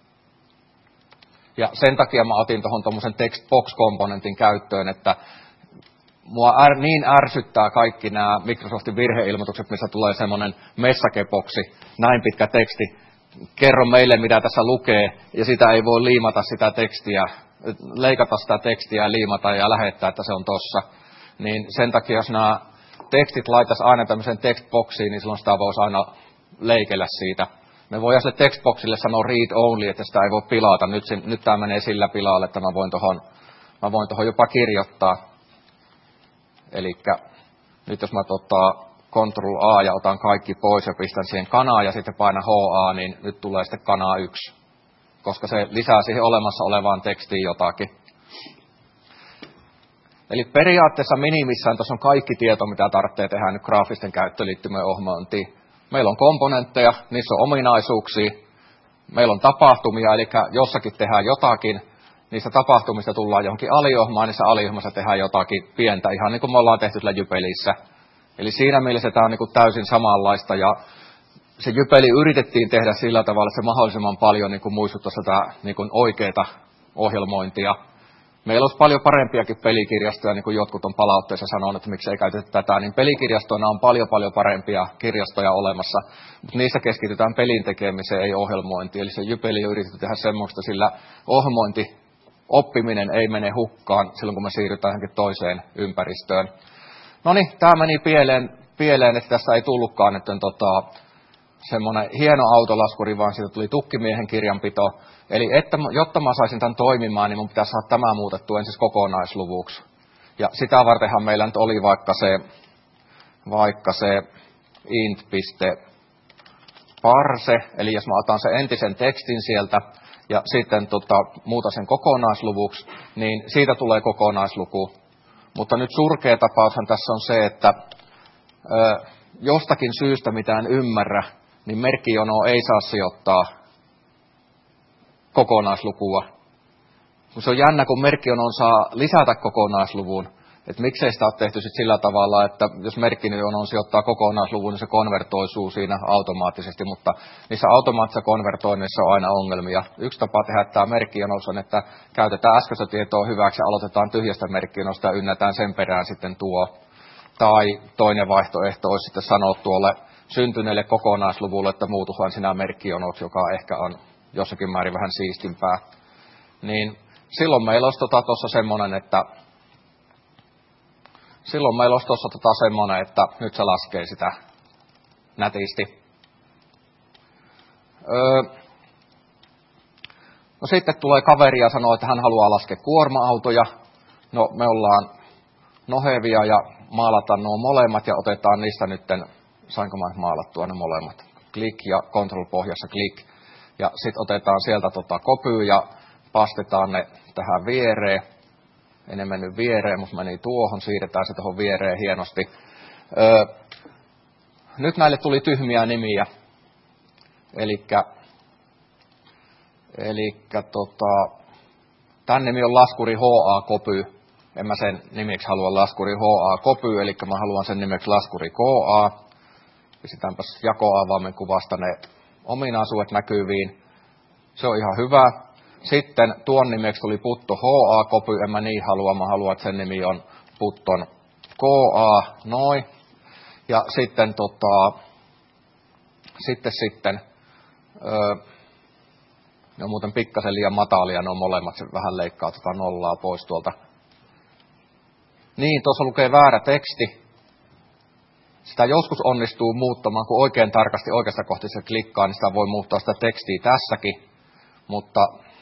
Ja sen takia mä otin tuohon tuommoisen textbox-komponentin käyttöön, että mua är, niin ärsyttää kaikki nämä Microsoftin virheilmoitukset, missä tulee semmoinen messagepoksi, näin pitkä teksti, kerro meille mitä tässä lukee, ja sitä ei voi liimata sitä tekstiä, leikata sitä tekstiä ja liimata ja lähettää, että se on tossa. Niin sen takia, jos nämä tekstit laitaisi aina tämmöiseen textboxiin, niin silloin sitä voisi aina leikellä siitä. Me voidaan sille textboxille sanoa read only, että sitä ei voi pilata. Nyt, nyt tämä menee sillä pilalle, että mä voin tuohon mä voin tuohon jopa kirjoittaa. Eli nyt jos mä tota Ctrl A ja otan kaikki pois ja pistän siihen kanaa ja sitten painan H A, niin nyt tulee sitten kanaa yksi, koska se lisää siihen olemassa olevaan tekstiin jotakin. Eli periaatteessa minimissään tuossa on kaikki tieto, mitä tarvitsee tehdä nyt graafisten käyttöliittymien ohjelmointiin. Meillä on komponentteja, niissä on ominaisuuksia, meillä on tapahtumia, eli jossakin tehdään jotakin, niistä tapahtumista tullaan johonkin aliohmaan, niissä aliohmassa tehdään jotakin pientä, ihan niin kuin me ollaan tehty sillä Jypelissä. Eli siinä mielessä tämä on niin kuin täysin samanlaista, ja se Jypeli yritettiin tehdä sillä tavalla, että se mahdollisimman paljon niin kuin muistuttaisi tätä niin kuin oikeaa ohjelmointia. Meillä olisi paljon parempiakin pelikirjastoja, niin kuin jotkut on palautteessa sanonut, että miksi ei käytetä tätä, niin pelikirjastoina on paljon paljon parempia kirjastoja olemassa, mutta niissä keskitytään pelin tekemiseen, ei ohjelmointiin. Eli se Jypeli on yritetty tehdä semmoista, sillä ohjelmointi, oppiminen ei mene hukkaan silloin, kun me siirrytään johonkin toiseen ympäristöön. No niin, tämä meni pieleen, pieleen, että tässä ei tullutkaan että tota, semmoinen hieno autolaskuri, vaan siitä tuli tukkimiehen kirjanpito. Eli että, jotta mä saisin tämän toimimaan, niin mun pitäisi saada tämä muutettua ensin kokonaisluvuksi. Ja sitä vartenhan meillä nyt oli vaikka se, vaikka se int.parse, eli jos mä otan sen entisen tekstin sieltä ja sitten tota, muuta sen kokonaisluvuksi, niin siitä tulee kokonaisluku. Mutta nyt surkea tapaushan tässä on se, että ö, jostakin syystä mitä en ymmärrä, niin merkkijonoa ei saa sijoittaa kokonaislukua. Se on jännä, kun merkkijonoon saa lisätä kokonaisluvun. Että miksei sitä ole tehty sit sillä tavalla, että jos merkkijonoon sijoittaa kokonaisluvun, niin se konvertoisuu siinä automaattisesti, mutta niissä automaattisissa konvertoinneissa on aina ongelmia. Yksi tapa tehdä tämä merkkijonos on, että käytetään äskeistä tietoa hyväksi ja aloitetaan tyhjästä merkkijonosta ja ynnätään sen perään sitten tuo. Tai toinen vaihtoehto olisi sitten sanoa tuolle syntyneelle kokonaisluvulle, että muutuhan sinä merkkijonoksi, joka ehkä on jossakin määrin vähän siistimpää. Niin silloin meillä olisi tuossa tota, semmoinen, että silloin meillä olisi tuossa tota semmoinen, että nyt se laskee sitä nätisti. Öö, no sitten tulee kaveri ja sanoo, että hän haluaa laskea kuorma-autoja. No me ollaan nohevia ja maalataan nuo molemmat ja otetaan niistä nytten, sainko mä maalattua ne molemmat, klik ja control-pohjassa klik. Ja sitten otetaan sieltä tota kopy ja pastetaan ne tähän viereen. Ei ne mennyt viereen, mutta meni tuohon, siirretään se tuohon viereen hienosti. Öö, nyt näille tuli tyhmiä nimiä. Elikkä, elikkä tota, tämän nimi on laskuri H A-kopy. En mä sen nimeksi halua laskuri H A-kopy, eli mä haluan sen nimeksi laskuri K A. Pistetäänpäs jakoavaimen kuvasta ne ominaisuudet näkyviin. Se on ihan hyvä. Sitten tuon nimeksi tuli putto H A-kopy, en mä niin halua, mä haluan, että sen nimi on putton K A, noin. Ja sitten tota, sitten, sitten, öö, ne on muuten pikkasen liian matalia, ne on molemmat, se vähän leikkaa tota nollaa pois tuolta. Niin, tuossa lukee väärä teksti. Sitä joskus onnistuu muuttamaan, kun oikein tarkasti oikeasta kohti se klikkaa, niin sitä voi muuttaa sitä tekstiä tässäkin. Mutta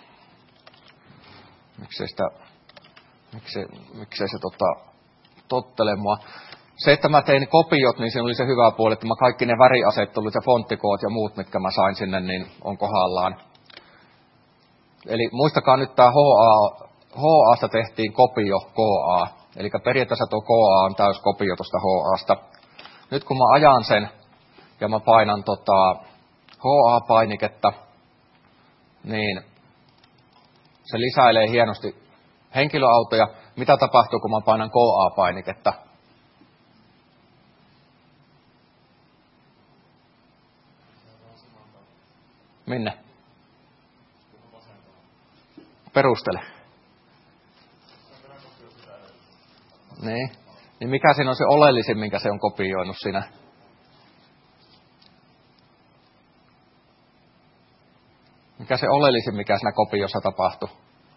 miksei, sitä, miksei, miksei se tota, tottele mua. Se, että mä tein kopiot, niin siinä oli se hyvä puoli, että mä kaikki ne väriasettelut ja fonttikoot ja muut, mitkä mä sain sinne, niin on kohdallaan. Eli muistakaa nyt tämä H A, H A:sta tehtiin kopio K A. Eli periaatteessa tuo K A on täys kopio tuosta H A:sta. Nyt kun mä ajan sen ja mä painan tota H A-painiketta, niin se lisäilee hienosti henkilöautoja. Mitä tapahtuu, kun mä painan K A-painiketta? Minne? Perustele. Niin. Niin mikä siinä on se oleellisin, minkä se on kopioinut siinä? Mikä se oleellisin, mikä siinä kopiossa tapahtui?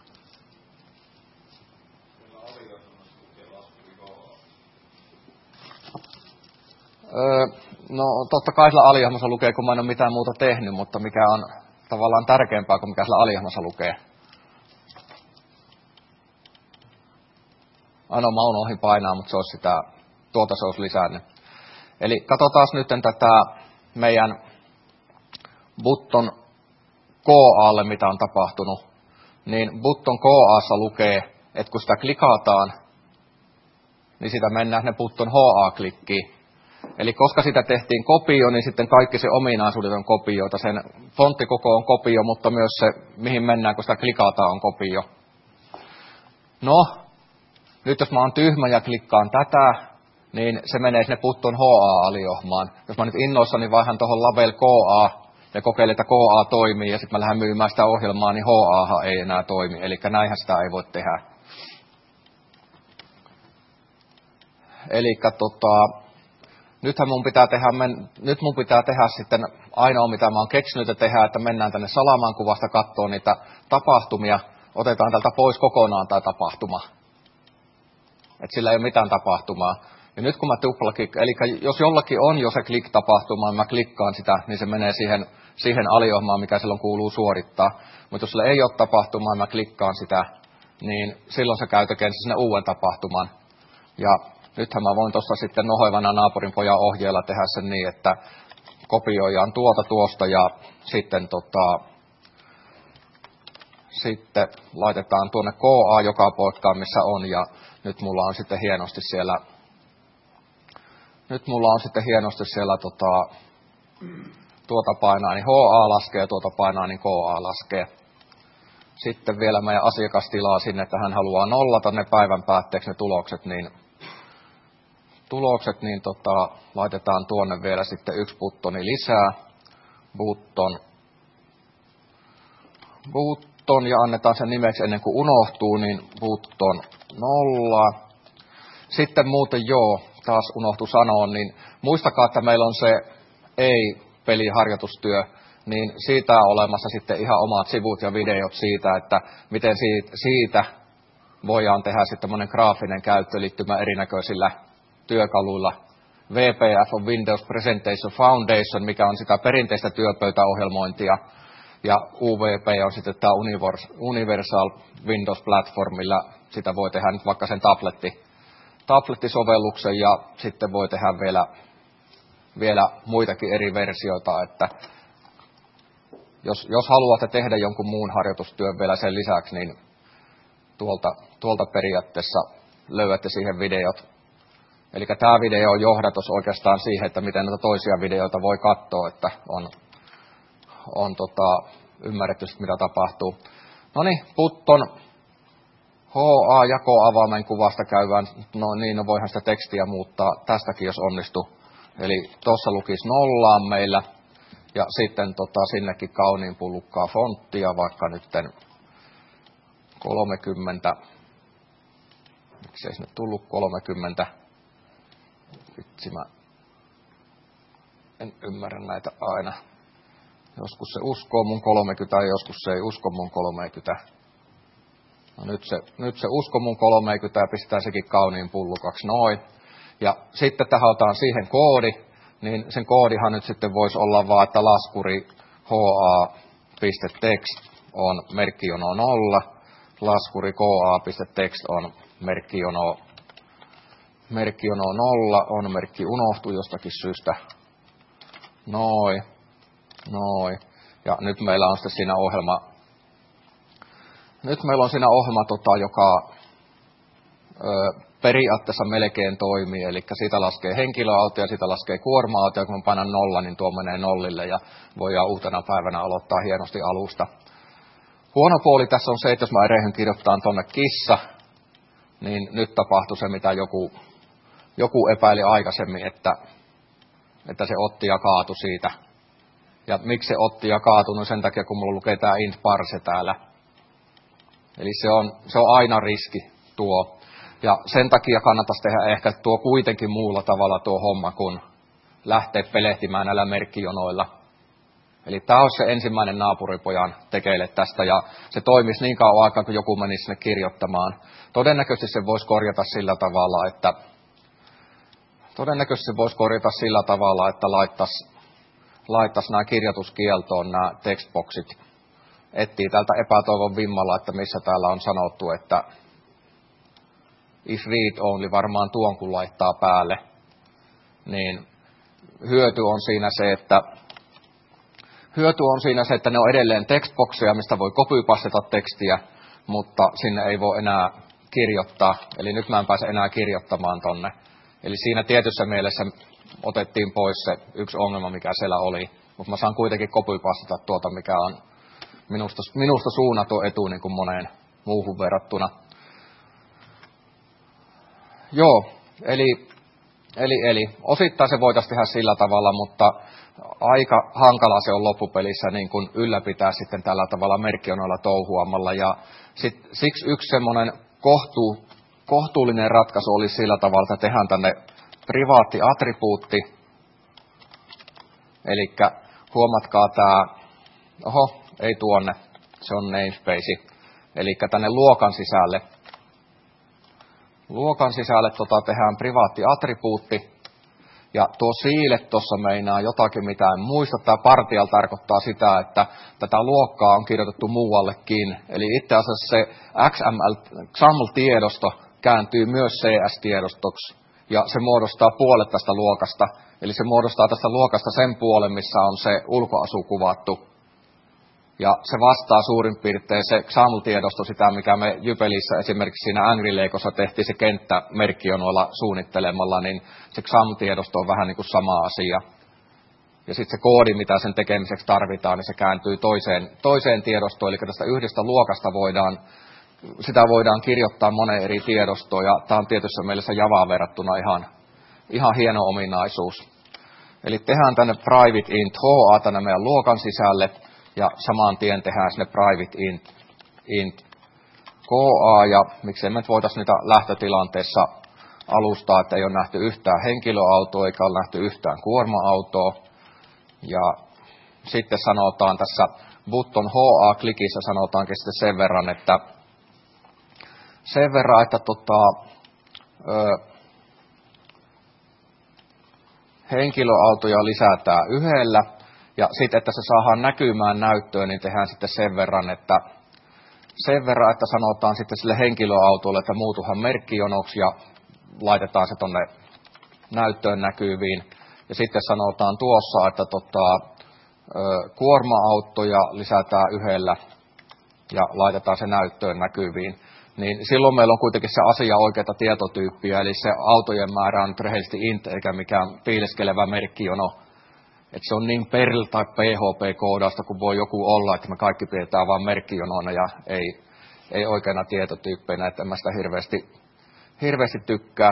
Öö, no totta kai sillä alijohmassa lukee, kun mä en ole mitään muuta tehnyt, mutta mikä on tavallaan tärkeämpää kuin mikä sillä alijohmassa lukee. Ainoa mä unohdin painaa, mutta se olisi sitä, tuota se olisi lisännyt. Eli katsotaan nyt tätä meidän button K A:lle, mitä on tapahtunut. Niin button K A:ssa lukee, että kun sitä klikataan, niin sitä mennään ne button H A-klikkiin. Eli koska sitä tehtiin kopio, niin sitten kaikki se ominaisuudet on kopioita. Sen fonttikoko on kopio, mutta myös se, mihin mennään, kun sitä klikataan, on kopio. No, nyt jos mä oon tyhmä ja klikkaan tätä, niin se menee sinne button H A-aliohmaan. Jos mä nyt innoissani niin vaihan tuohon label K A ja kokeilen, että K A toimii, ja sitten mä lähden myymään sitä ohjelmaa, niin H A ei enää toimi. Eli näinhän sitä ei voi tehdä. Eli tota... Nythän mun pitää tehdä, men, nyt mun pitää tehdä sitten ainoa, mitä mä oon keksinyt, että tehdään, että mennään tänne Salaman kuvasta katsoa niitä tapahtumia. Otetaan tältä pois kokonaan tämä tapahtuma. Että sillä ei ole mitään tapahtumaa. Ja nyt kun mä tuplaklikkaan, eli jos jollakin on jo se klik-tapahtuma, ja mä klikkaan sitä, niin se menee siihen, siihen aliohmaan, mikä silloin kuuluu suorittaa. Mutta jos sillä ei ole tapahtumaa, ja mä klikkaan sitä, niin silloin se käy tekemään sinne uuden tapahtuman. Ja nythän mä voin tuossa sitten nohoivana naapurin pojan ohjeella tehdä sen niin, että kopioidaan tuota tuosta ja sitten, tota, sitten laitetaan tuonne K A joka paikkaan, missä on, ja nyt mulla on sitten hienosti siellä, nyt mulla on sitten hienosti siellä tota, tuota painaa, niin H A laskee, tuota painaa, niin K A laskee. Sitten vielä meidän asiakas tilaa sinne, että hän haluaa nollata ne päivän päätteeksi ne tulokset, niin tulokset, niin tota, laitetaan tuonne vielä sitten yksi buttoni lisää, button, button, ja annetaan sen nimeksi ennen kuin unohtuu, niin button nolla. Sitten muuten joo, taas unohtu sanoa, niin muistakaa, että meillä on se ei-peliharjoitustyö, niin siitä on olemassa sitten ihan omat sivut ja videot siitä, että miten siitä, siitä voidaan tehdä sitten tämmöinen graafinen käyttöliittymä erinäköisillä työkaluilla. V P F on Windows Presentation Foundation, mikä on sitä perinteistä työpöytäohjelmointia, ja U V P on sitten tämä Universal Windows Platform, millä sitä voi tehdä nyt vaikka sen tabletti, tablettisovelluksen, ja sitten voi tehdä vielä, vielä muitakin eri versioita, että jos, jos haluatte tehdä jonkun muun harjoitustyön vielä sen lisäksi, niin tuolta, tuolta periaatteessa löydätte siihen videot. Eli tämä video on johdatus oikeastaan siihen, että miten näitä toisia videoita voi katsoa, että on, on tota, ymmärretty, mitä tapahtuu. No niin, button H A-jakoavaimen kuvasta käydään, no niin, no voihan sitä tekstiä muuttaa tästäkin, jos onnistuu. Eli tuossa lukisi nollaan meillä, ja sitten tota, sinnekin kauniin pullukkaa fonttia, vaikka nytten kolmekymmentä, miksei sinne tullut kolmekymmentä, vitsi mä en ymmärrä näitä aina. Joskus se uskoo mun kolmekymmentä ja joskus se ei usko mun kolmekymmentä. No nyt se, nyt se usko mun kolmekymmentä ja pistää sekin kauniin pullukaksi noin. Ja sitten tähän otetaan siihen koodi, niin sen koodihan nyt sitten voisi olla vaan, että laskuri H A.text on merkkijono nolla, laskuri K A.text on merkkijono merkkijono nolla, on merkki unohtu jostakin syystä. Noin, noin. Ja nyt meillä on sitten siinä ohjelma, nyt meillä on siinä ohjelma, tota, joka ö, periaatteessa melkein toimii, eli siitä laskee henkilöauto ja siitä laskee kuorma-auto, ja kun mä painan nolla, niin tuo menee nollille, ja voidaan uutena päivänä aloittaa hienosti alusta. Huono puoli tässä on se, että jos mä erehyn kirjoittaa tonne kissa, niin nyt tapahtui se, mitä joku, joku epäili aikaisemmin, että, että se otti ja kaatui siitä. Ja miksi se otti ja kaatunut sen takia, kun mulla lukee tämä int parse täällä. Eli se on, se on aina riski tuo. Ja sen takia kannattaisi tehdä ehkä tuo kuitenkin muulla tavalla tuo homma, kun lähtee pelehtimään näillä merkkijonoilla. Eli tämä olisi se ensimmäinen naapuripojan tekeille tästä, ja se toimisi niin kauan aikaa, kun joku menisi sinne kirjoittamaan. Todennäköisesti se voisi korjata sillä tavalla, että todennäköisesti se voisi korjata sillä tavalla, että laittaisi, laittaisi nämä kirjoituskieltoon nämä textboxit. Etsii tältä epätoivon vimmalla, että missä täällä on sanottu, että if read only, varmaan tuon kun laittaa päälle, niin hyöty on siinä se, että hyöty on siinä se, että ne on edelleen textboxeja, mistä voi copypasteta tekstiä, mutta sinne ei voi enää kirjoittaa. Eli nyt mä en pääse enää kirjoittamaan tonne. Eli siinä tietyssä mielessä otettiin pois se yksi ongelma, mikä siellä oli. Mutta mä saan kuitenkin copypasteta tuota, mikä on minusta, minusta suunnaton etu niin kuin moneen muuhun verrattuna. Joo, eli, eli, eli osittain se voitaisiin tehdä sillä tavalla, mutta aika hankala se on loppupelissä niin kuin ylläpitää sitten tällä tavalla merkkionoilla touhuamalla. Ja sit, siksi yksi semmoinen kohtuu, kohtuullinen ratkaisu olisi sillä tavalla, että tehdään tänne privaatti attribuutti. Eli huomatkaa tämä, oho, ei tuonne, se on namespace. Eli tänne luokan sisälle. Luokan sisälle tota tehdään privaatti attribuutti. Ja tuo siile tuossa meinaa jotakin, mitä en muista. Tämä partial tarkoittaa sitä, että tätä luokkaa on kirjoitettu muuallekin. Eli itse asiassa se X M L-tiedosto kääntyy myös C S-tiedostoksi. Ja se muodostaa puolet tästä luokasta. Eli se muodostaa tästä luokasta sen puolen, missä on se ulkoasu kuvattu. Ja se vastaa suurin piirtein se X M L-tiedosto sitä, mikä me Jypelissä esimerkiksi siinä Angry Legossa tehtiin se kenttä merkkionoilla suunnittelemalla, niin se X M L-tiedosto on vähän niin kuin sama asia. Ja sitten se koodi, mitä sen tekemiseksi tarvitaan, niin se kääntyy toiseen, toiseen tiedostoon. Eli tästä yhdestä luokasta voidaan, sitä voidaan kirjoittaa moneen eri tiedostoon, ja tämä on tietyssä mielessä Javaan verrattuna ihan, ihan hieno ominaisuus. Eli tehdään tänne private int H A tänne meidän luokan sisälle. Ja saman tien tehdään sinne private int, int K A, ja miksei me voitaisiin niitä lähtötilanteessa alustaa, että ei ole nähty yhtään henkilöautoa, eikä ole nähty yhtään kuorma-autoa. Ja sitten sanotaan tässä button H A-klikissä sanotaankin sitten sen verran, että sen verran, että tota, ö, henkilöautoja lisätään yhdellä. Ja sitten, että se saadaan näkymään näyttöön, niin tehdään sitten sen verran, että sen verran, että sanotaan sitten sille henkilöautolle, että muutuhan merkkijonoksi ja laitetaan se tonne näyttöön näkyviin. Ja sitten sanotaan tuossa, että tota, kuorma-autoja lisätään yhdellä ja laitetaan se näyttöön näkyviin. Niin silloin meillä on kuitenkin se asia oikeata tietotyyppiä, eli se autojen määrä on nyt rehellisesti int eikä mikään piileskelevä merkkijono. Että se on niin Perl- tai P H P-koodausta kuin voi joku olla, että me kaikki pidetään vain merkkijonona ja ei, ei oikeana tietotyyppeinä, että en mä sitä hirveästi, hirveästi tykkää.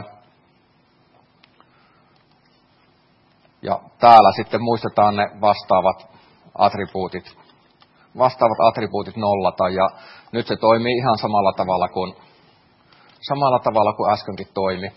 Ja täällä sitten muistetaan ne vastaavat attribuutit, vastaavat attribuutit nollata, ja nyt se toimii ihan samalla tavalla kuin, samalla tavalla kuin äskenkin toimi.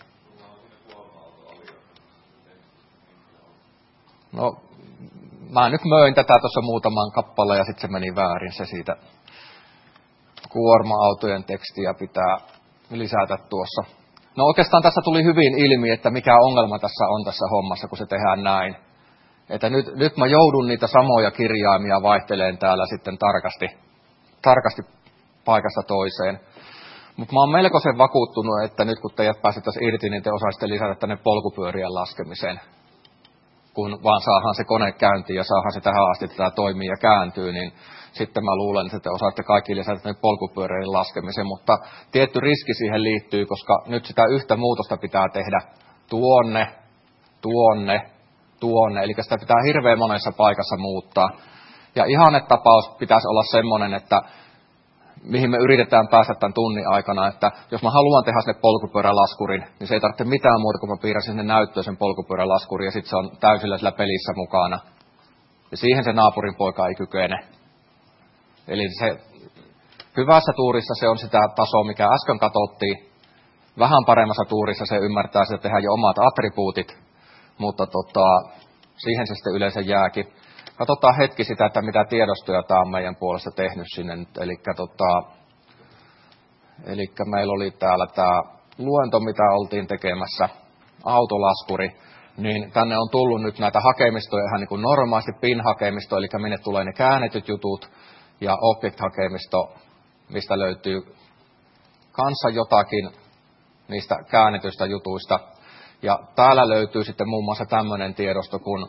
No, mä nyt möin tätä tuossa muutaman kappaleen ja sitten se meni väärin, se siitä kuorma-autojen tekstiä pitää lisätä tuossa. No oikeastaan tässä tuli hyvin ilmi, että mikä ongelma tässä on tässä hommassa, kun se tehdään näin. Että nyt, nyt mä joudun niitä samoja kirjaimia vaihteleen täällä sitten tarkasti, tarkasti paikasta toiseen. Mutta mä oon melkoisen vakuuttunut, että nyt kun teidät päästettäisiin irti, niin te osaisitte lisätä tänne polkupyörien laskemiseen. Kun vaan saadaan se kone käyntiin ja saadaan se tähän asti, että tämä toimii ja kääntyy, niin sitten mä luulen, että te osaatte kaikki lisätä tänne polkupyöreiden laskemiseen. Mutta tietty riski siihen liittyy, koska nyt sitä yhtä muutosta pitää tehdä tuonne, tuonne, tuonne. Eli sitä pitää hirveän monessa paikassa muuttaa. Ja ihannetapaus pitäisi olla semmoinen, että mihin me yritetään päästä tämän tunnin aikana, että jos mä haluan tehdä sinne polkupyörälaskurin, niin se ei tarvitse mitään muuta, kun mä piirrän sinne näyttöön sen polkupyörälaskurin, ja sitten se on täysillä sillä pelissä mukana. Ja siihen se naapurin poika ei kykene. Eli se hyvässä tuurissa se on sitä tasoa, mikä äsken katsottiin. Vähän paremmassa tuurissa se ymmärtää sitä tehdä jo omat attribuutit, mutta tota, siihen se sitten yleensä jääkin. Katsotaan hetki sitä, että mitä tiedostoja tämä on meidän puolesta tehnyt sinne nyt. Elikkä tota, elikkä meillä oli täällä tämä luento, mitä oltiin tekemässä, autolaskuri. Niin tänne on tullut nyt näitä hakemistoja ihan niin kuin normaalisti, pin-hakemisto, eli minne tulee ne käännetyt jutut, ja object-hakemisto, mistä löytyy kanssa jotakin niistä käännetyistä jutuista. Ja täällä löytyy sitten muun muassa tämmöinen tiedosto kuin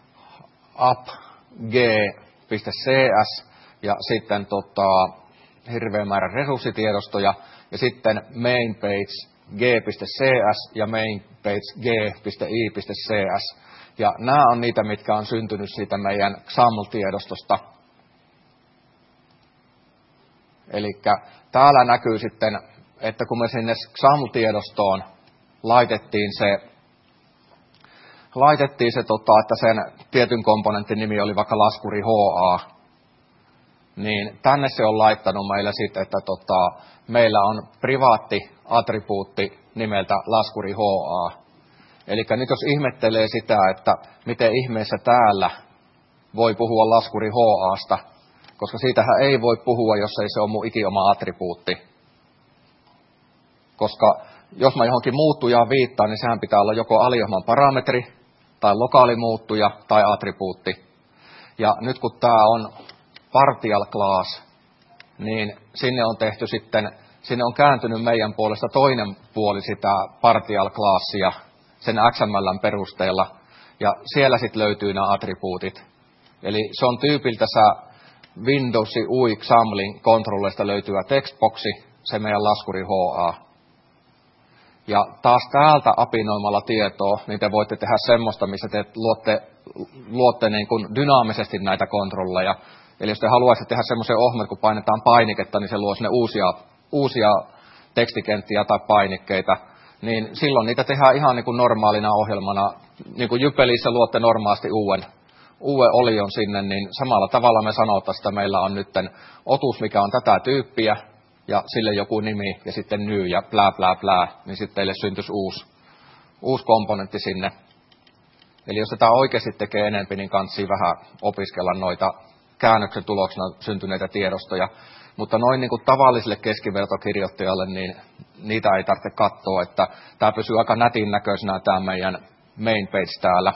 app.g.cs, ja sitten tota, hirveä määrä resurssitiedostoja, ja sitten main page g.cs ja main page g.i.cs. Ja nämä on niitä, mitkä on syntynyt siitä meidän X A M L-tiedostosta. Eli täällä näkyy sitten, että kun me sinne X A M L-tiedostoon laitettiin se, laitettiin se tota, että sen tietyn komponentin nimi oli vaikka laskuri H A, niin tänne se on laittanut meillä sitten, että tota, meillä on privaatti attribuutti nimeltä laskuri H A. Eli nyt jos ihmettelee sitä, että miten ihmeessä täällä voi puhua laskuri H A:sta, koska siitähän ei voi puhua, jos ei se ole mun ikioma attribuutti. Koska jos mä johonkin muuttujaan viittaan, niin sehän pitää olla joko aliohman parametri, tai lokaalimuuttuja, tai attribuutti. Ja nyt kun tämä on partial class, niin sinne on tehty sitten, sinne on kääntynyt meidän puolesta toinen puoli sitä partial classia sen X M L:n perusteella, ja siellä sitten löytyy nämä attribuutit. Eli se on tyypiltä sä Windows U I X A M Lin kontrolleista löytyvä textboxi, se meidän laskuri H A. Ja taas täältä apinoimalla tietoa, niin te voitte tehdä semmoista, missä te luotte, luotte niin kuin dynaamisesti näitä kontrolleja. Eli jos te haluaisitte tehdä semmoisen ohjelman, kun painetaan painiketta, niin se luo sinne uusia, uusia tekstikenttiä tai painikkeita, niin silloin niitä tehdään ihan niin kuin normaalina ohjelmana. Niin kuin Jypelissä luotte normaalisti uuden, uuden olion sinne, niin samalla tavalla me sanotaan, että meillä on nyt otus, mikä on tätä tyyppiä, ja sille joku nimi, ja sitten ny, ja plää, plää, plää, niin sitten teille syntyisi uusi, uusi komponentti sinne. Eli jos sitä oikeasti tekee enempi, niin kannattaa vähän opiskella noita käännöksen tuloksena syntyneitä tiedostoja. Mutta noin niin kuin tavalliselle keskivertokirjoittajalle, niin niitä ei tarvitse katsoa, että tämä pysyy aika nätin näköisenä tämä meidän main page täällä.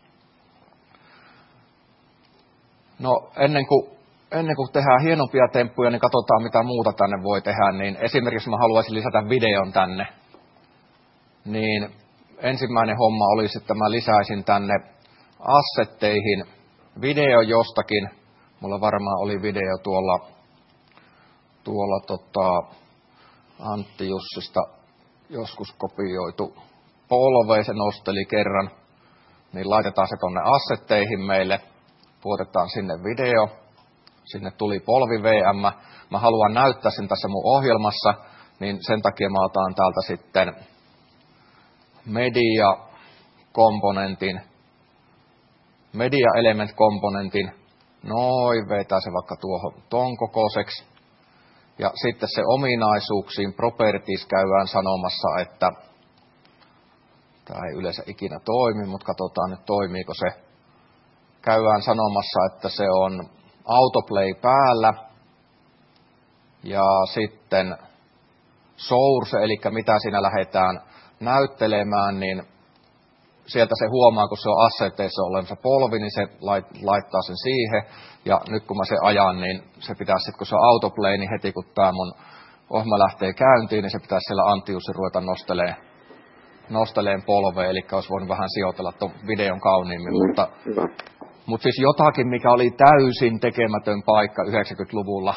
No ennen kuin, ennen kuin tehdään hienompia temppuja, niin katsotaan mitä muuta tänne voi tehdä. Niin esimerkiksi mä haluaisin lisätä videon tänne. Niin ensimmäinen homma olisi, että mä lisäisin tänne assetteihin video jostakin. Mulla varmaan oli video tuolla, tuolla tota Antti Jussista joskus kopioitu polveen, se nosteli kerran. Niin laitetaan se tonne assetteihin meille, puotetaan sinne video, sinne tuli polvi V M. Mä haluan näyttää sen tässä mun ohjelmassa, niin sen takia mä otan täältä sitten media-komponentin, media element-komponentin, noin vetää se vaikka tuohon ton kokoiseksi. Ja sitten se ominaisuuksiin properties käydään sanomassa, että tämä ei yleensä ikinä toimi, mutta katsotaan nyt toimiiko se. Käydään sanomassa, että se on autoplay päällä ja sitten source, eli mitä siinä lähdetään näyttelemään, niin sieltä se huomaa, kun se on assetteissa olemassa polvi, niin se laittaa sen siihen. Ja nyt kun mä se ajan, niin se pitää sitten, kun se on autoplay, niin heti kun tämä mun ohjelma lähtee käyntiin, niin se pitää siellä Antti-Jussi ruveta nosteleen, nosteleen polveen, eli olisi voinut vähän sijoitella tuon videon kauniimmin. Mm, mutta, mutta siis jotakin, mikä oli täysin tekemätön paikka yhdeksänkymmentäluvulla.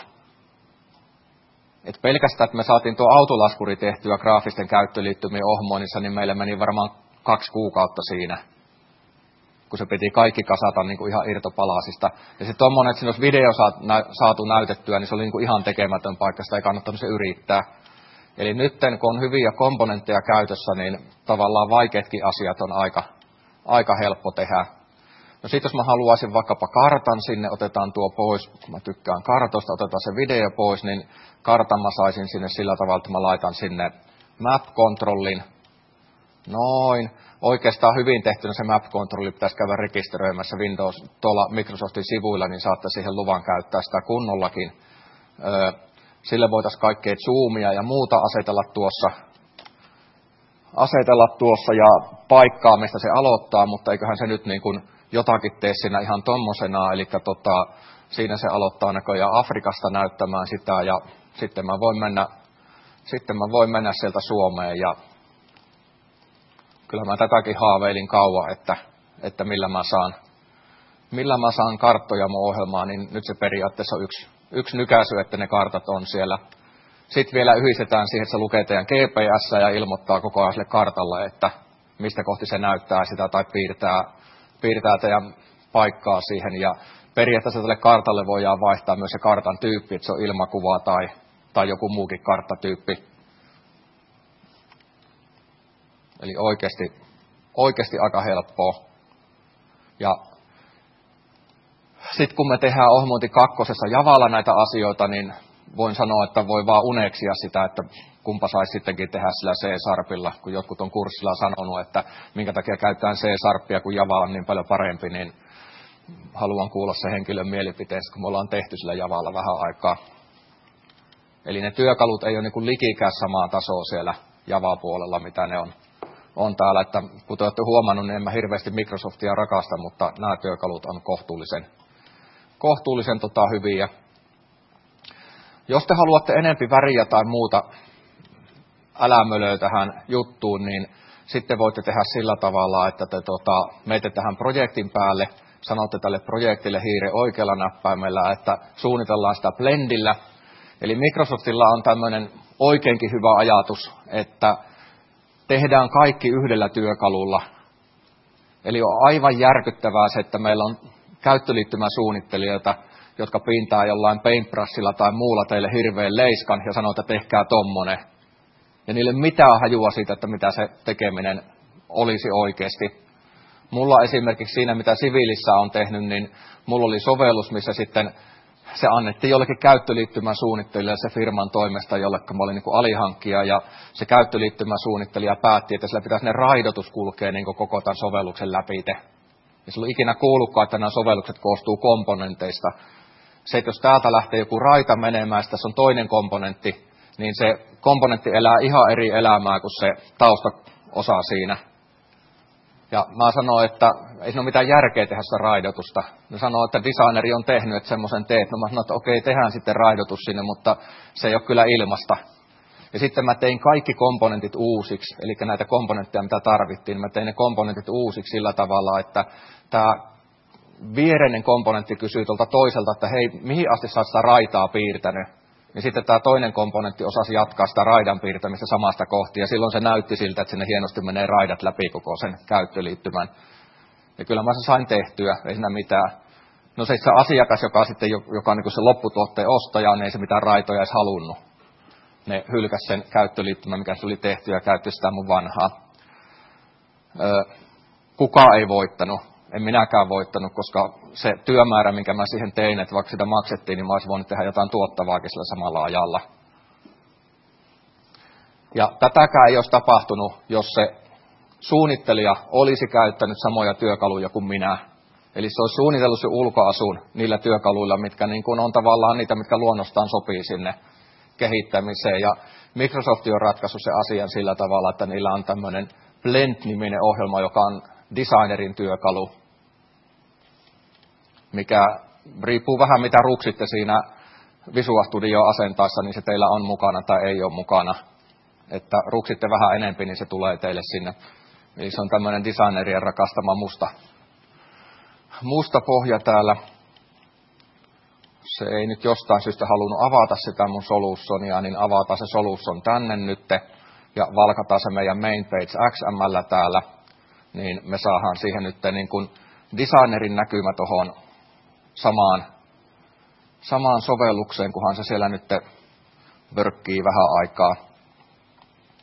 Et pelkästään, että me saatiin tuo autolaskuri tehtyä graafisten käyttöliittymien ohjelmoinnissa, niin meillä meni varmaan kaksi kuukautta siinä, kun se piti kaikki kasata niin kuin ihan irtopalasista. Ja se tommonen, että siinä olisi video saatu näytettyä, niin se oli niin kuin ihan tekemätön paikka, sitä ei kannattanut se yrittää. Eli nyt kun on hyviä komponentteja käytössä, niin tavallaan vaikeatkin asiat on aika, aika helppo tehdä. No sit jos mä haluaisin vaikkapa kartan sinne, otetaan tuo pois, kun mä tykkään kartoista, otetaan se video pois, niin kartan mä saisin sinne sillä tavalla, että mä laitan sinne map-kontrollin. Noin. Oikeastaan hyvin tehtynä se map-kontrolli pitäisi käydä rekisteröimässä Windows tuolla Microsoftin sivuilla, niin saatte siihen luvan käyttää sitä kunnollakin. Öö, sille voitaisiin kaikkea zoomia ja muuta asetella tuossa, asetella tuossa ja paikkaa, mistä se aloittaa, mutta eiköhän se nyt niin kuin jotakin tee siinä ihan tommosena, eli tota, siinä se aloittaa näköjään Afrikasta näyttämään sitä, ja sitten mä voin mennä, sitten mä voin mennä sieltä Suomeen, ja kyllä mä tätäkin haaveilin kauan, että, että millä mä saan, millä mä saan karttoja mun ohjelmaan, niin nyt se periaatteessa on yksi, yksi nykäisy, että ne kartat on siellä. Sitten vielä yhdistetään siihen, että se lukee teidän G P S ja ilmoittaa koko ajan sille kartalle, että mistä kohti se näyttää sitä tai piirtää, piirtää teidän paikkaa siihen. Ja periaatteessa tälle kartalle voidaan vaihtaa myös se kartan tyyppi, että se on ilmakuva tai, tai joku muukin karttatyyppi. Eli oikeasti, oikeasti aika helppoa. Ja sitten kun me tehdään ohjelmointi kakkosessa Javalla näitä asioita, niin voin sanoa, että voi vaan uneksia sitä, että kumpa saisi sittenkin tehdä sillä C-Sharpilla, kun jotkut on kurssilla sanonut, että minkä takia käytetään C-Sharpia, kun Java on niin paljon parempi, niin haluan kuulla se henkilön mielipiteensä, kun me ollaan tehty sillä Javalla vähän aikaa. Eli ne työkalut ei ole niin kuin likikään samaa tasoa siellä Java-puolella, mitä ne on, on täällä. Että kun te olette huomannut, niin en mä hirveästi Microsoftia rakasta, mutta nämä työkalut on kohtuullisen, kohtuullisen tota, hyviä. Jos te haluatte enempi väriä tai muuta älämölöä tähän juttuun, niin sitten voitte tehdä sillä tavalla, että te tota, menette tähän projektin päälle, sanotte tälle projektille hiire oikealla näppäimellä, että suunnitellaan sitä blendillä. Eli Microsoftilla on tämmöinen oikeinkin hyvä ajatus, että tehdään kaikki yhdellä työkalulla. Eli on aivan järkyttävää se, että meillä on käyttöliittymäsuunnittelijoita, jotka pintaa jollain paintbrushilla tai muulla teille hirveän leiskan ja sanoo, että tehkää tommonen. Ja niille mitään hajua siitä, että mitä se tekeminen olisi oikeasti. Mulla esimerkiksi siinä, mitä siviilissä on tehnyt, niin mulla oli sovellus, missä sitten se annettiin jollekin käyttöliittymäsuunnittelijalle se firman toimesta, jolle mä olin niin kuin alihankkija, ja se käyttöliittymäsuunnittelija päätti, että sillä pitäisi ne raidotus kulkea niin kuin koko tämän sovelluksen läpi. Ja sillä on ikinä kuullutkaan, että nämä sovellukset koostuu komponenteista. Se, että jos täältä lähtee joku raita menemään, tässä on toinen komponentti, niin se komponentti elää ihan eri elämää kuin se taustaosa siinä. Ja mä sanoin, että ei siinä ole mitään järkeä tehdä sitä raidotusta. Ne sanoo, että designeri on tehnyt, että semmoisen teet. No mä sanoin, että okei, tehdään sitten raidotus sinne, mutta se ei ole kyllä ilmasta. Ja sitten mä tein kaikki komponentit uusiksi, eli näitä komponentteja, mitä tarvittiin. Mä tein ne komponentit uusiksi sillä tavalla, että tämä viereinen komponentti kysyy tuolta toiselta, että hei, mihin asti sä oot sitä raitaa piirtänyt? Niin sitten tämä toinen komponentti osasi jatkaa sitä raidan piirtämistä samasta kohti, ja silloin se näytti siltä, että sinne hienosti menee raidat läpi koko sen käyttöliittymän. Ja kyllä mä sen sain tehtyä, ei siinä mitään. No se itse asiakas, joka, sitten, joka on niin kuin se lopputuotteen ostaja, niin ei se mitään raitoja edes halunnut. Ne hylkäsi sen käyttöliittymän, mikä se oli tehty, ja käytti sitä mun vanhaa. Öö, kukaan ei voittanut. En minäkään voittanut, koska se työmäärä, minkä mä siihen tein, että vaikka sitä maksettiin, niin mä olisin voinut tehdä jotain tuottavaakin sillä samalla ajalla. Ja tätäkään ei olisi tapahtunut, jos se suunnittelija olisi käyttänyt samoja työkaluja kuin minä. Eli se olisi suunnitellut se ulkoasun niillä työkaluilla, mitkä niin kuin on tavallaan niitä, mitkä luonnostaan sopii sinne kehittämiseen. Ja Microsoft on ratkaissut se asian sillä tavalla, että niillä on tämmöinen Blend-niminen ohjelma, joka on designerin työkalu, mikä riippuu vähän mitä ruksitte siinä Visual Studio asentaessa, niin se teillä on mukana tai ei ole mukana. Että ruksitte vähän enempi, niin se tulee teille sinne. Eli se on tämmöinen designerien rakastama musta, musta pohja täällä. Se ei nyt jostain syystä halunnut avata sitä mun solutionia, niin avataan se solution tänne nyt ja valkataan se meidän main page X M L täällä. Niin me saadaan siihen nyt niin kuin designerin näkymä tuohon samaan, samaan sovellukseen, kunhan se siellä nyt vörkkii vähän aikaa.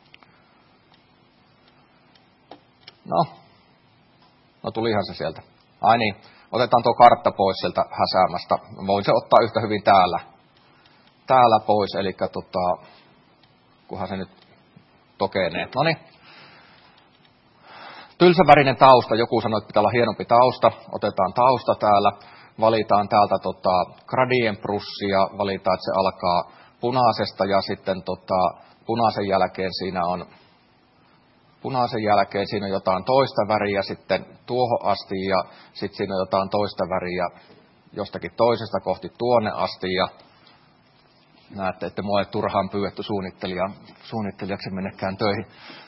No, no tulihan se sieltä. Ai niin, otetaan tuo kartta pois sieltä häsäämästä. Voin se ottaa yhtä hyvin täällä. Täällä pois, eli tota, kunhan se nyt tokenee. No niin. Tylsävärinen tausta. Joku sanoi, että pitää olla hienompi tausta. Otetaan tausta täällä. Valitaan täältä tota, gradient brussia. Valitaan, että se alkaa punaisesta ja sitten tota, punaisen jälkeen siinä on punaisen jälkeen siinä on jotain toista väriä sitten tuohon asti ja sitten siinä on jotain toista väriä jostakin toisesta kohti tuonne asti ja näette, että mua ei turhaan pyydetty suunnittelija, suunnittelijaksi mennekään töihin.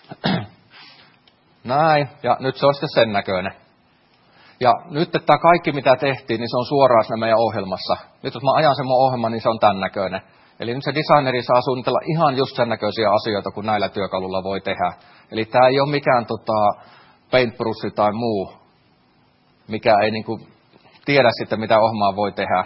Näin, ja nyt se on sitten sen näköinen. Ja nyt että tämä kaikki mitä tehtiin, niin se on suoraan siinä meidän ohjelmassa. Nyt jos mä ajan sen mun ohjelman, niin se on tämän näköinen. Eli nyt se designeri saa suunnitella ihan just sen näköisiä asioita, kuin näillä työkalulla voi tehdä. Eli tämä ei ole mikään tota, paintbrussi tai muu, mikä ei niinku tiedä sitten, mitä ohjelmaa voi tehdä.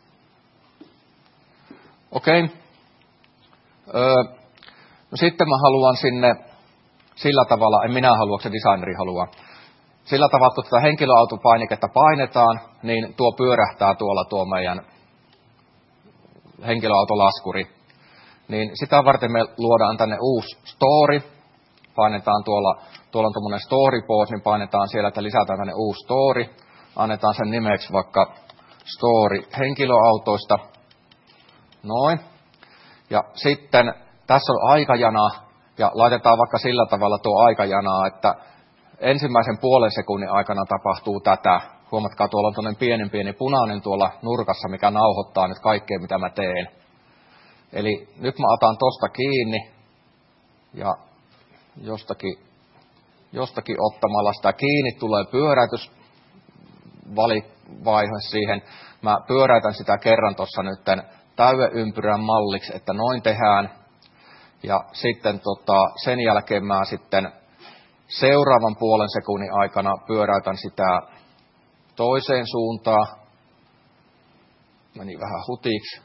Okei. Okay. Öö, no sitten mä haluan sinne sillä tavalla, en minä halua, se designeri haluaa. Sillä tavalla, kun tätä henkilöautopainiketta painetaan, niin tuo pyörähtää tuolla tuo meidän henkilöautolaskuri. Niin sitä varten me luodaan tänne uusi story. Painetaan tuolla, tuolla on tuommoinen storyboard, niin painetaan siellä, että lisätään tänne uusi story. Annetaan sen nimeksi vaikka story henkilöautoista. Noin. Ja sitten tässä on aikajana, ja laitetaan vaikka sillä tavalla tuo aikajana, että ensimmäisen puolen sekunnin aikana tapahtuu tätä. Huomatkaa, tuolla on tuollainen pienen pieni punainen tuolla nurkassa, mikä nauhoittaa nyt kaikkea, mitä mä teen. Eli nyt mä otan tosta kiinni, ja jostakin, jostakin ottamalla sitä kiinni tulee pyöräytysvaihe siihen. Mä pyöräytän sitä kerran tuossa nyt täyeympyrän malliksi, että noin tehdään. Ja sitten tota, sen jälkeen mä sitten seuraavan puolen sekunnin aikana pyöräytän sitä toiseen suuntaan. Meni vähän hutiksi.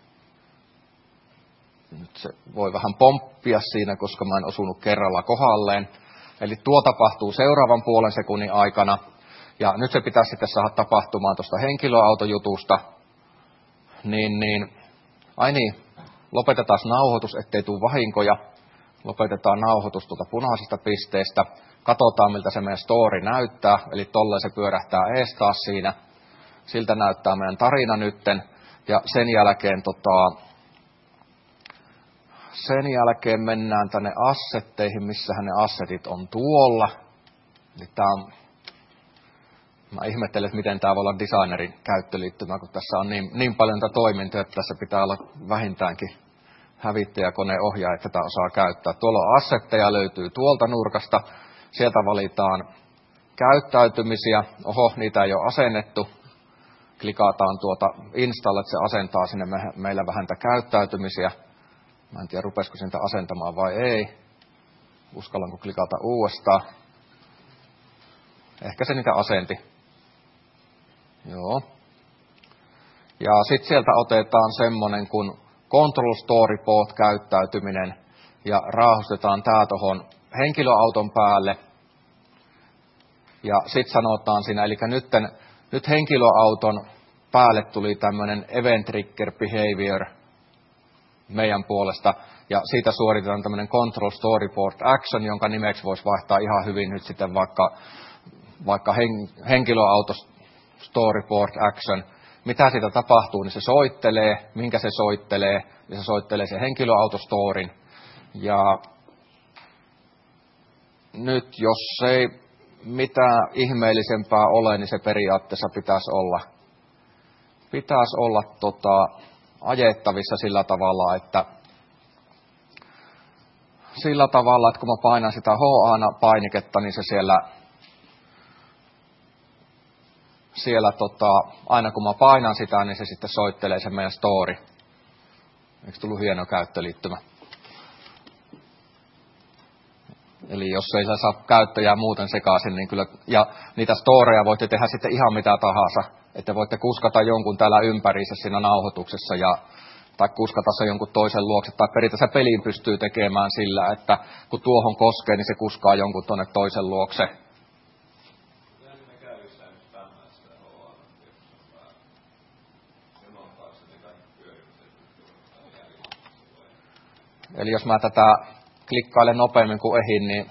Nyt se voi vähän pomppia siinä, koska mä en osunut kerralla kohdalleen. Eli tuo tapahtuu seuraavan puolen sekunnin aikana. Ja nyt se pitäisi sitten saada tapahtumaan tuosta henkilöautojutusta. Niin, niin, ai niin, lopetetaan nauhoitus, ettei tule vahinkoja. Lopetetaan nauhoitus tuolta punaisesta pisteestä. Katsotaan, miltä se meidän story näyttää. Eli tolleen se pyörähtää ees taas siinä. Siltä näyttää meidän tarina nytten. Ja sen jälkeen, tota, sen jälkeen mennään tänne assetteihin, missähän ne assetit on tuolla. Eli tää on, mä ihmettelen, että miten tämä voi olla designerin käyttöliittymä, kun tässä on niin, niin paljon tätä toimintoja, että tässä pitää olla vähintäänkin hävittäjäkoneohjaaja, että tätä osaa käyttää. Tuolla on assetteja, löytyy tuolta nurkasta. Sieltä valitaan käyttäytymisiä. Oho, niitä ei ole asennettu. Klikataan tuota install, että se asentaa sinne me, meillä vähän tätä käyttäytymisiä. Mä en tiedä, rupesiko sitä asentamaan vai ei. Uskallanko klikata uudestaan. Ehkä se niitä asenti. Joo. Ja sitten sieltä otetaan semmonen kuin Control Storyboard käyttäytyminen ja raahustetaan tää tuohon henkilöauton päälle. Ja sitten sanotaan siinä, eli nytten, nyt henkilöauton päälle tuli tämmöinen Event Trigger Behavior meidän puolesta. Ja siitä suoritetaan tämmöinen Control Storyboard Action, jonka nimeksi voisi vaihtaa ihan hyvin nyt sitten vaikka, vaikka hen, henkilöauto Storyboard Action. Mitä siitä tapahtuu, niin se soittelee, minkä se soittelee, niin se soittelee se henkilöautostorin. Ja nyt jos ei mitään ihmeellisempää ole, niin se periaatteessa pitäisi olla, pitäisi olla tota, ajettavissa sillä tavalla, että sillä tavalla, että kun mä painan sitä H A-painiketta, niin se siellä Siellä tota, aina kun mä painan sitä, niin se sitten soittelee se meidän story. Eikö tullut hieno käyttöliittymä? Eli jos ei saa käyttäjää muuten sekaisin, niin kyllä, ja niitä storeja voitte tehdä sitten ihan mitä tahansa. Että voitte kuskata jonkun täällä ympärissä siinä nauhoituksessa, ja, tai kuskata se jonkun toisen luokse, tai periaatteessa pelin pystyy tekemään sillä, että kun tuohon koskee, niin se kuskaa jonkun tuonne toisen luokse. Eli jos mä tätä klikkailen nopeammin kuin ehin, niin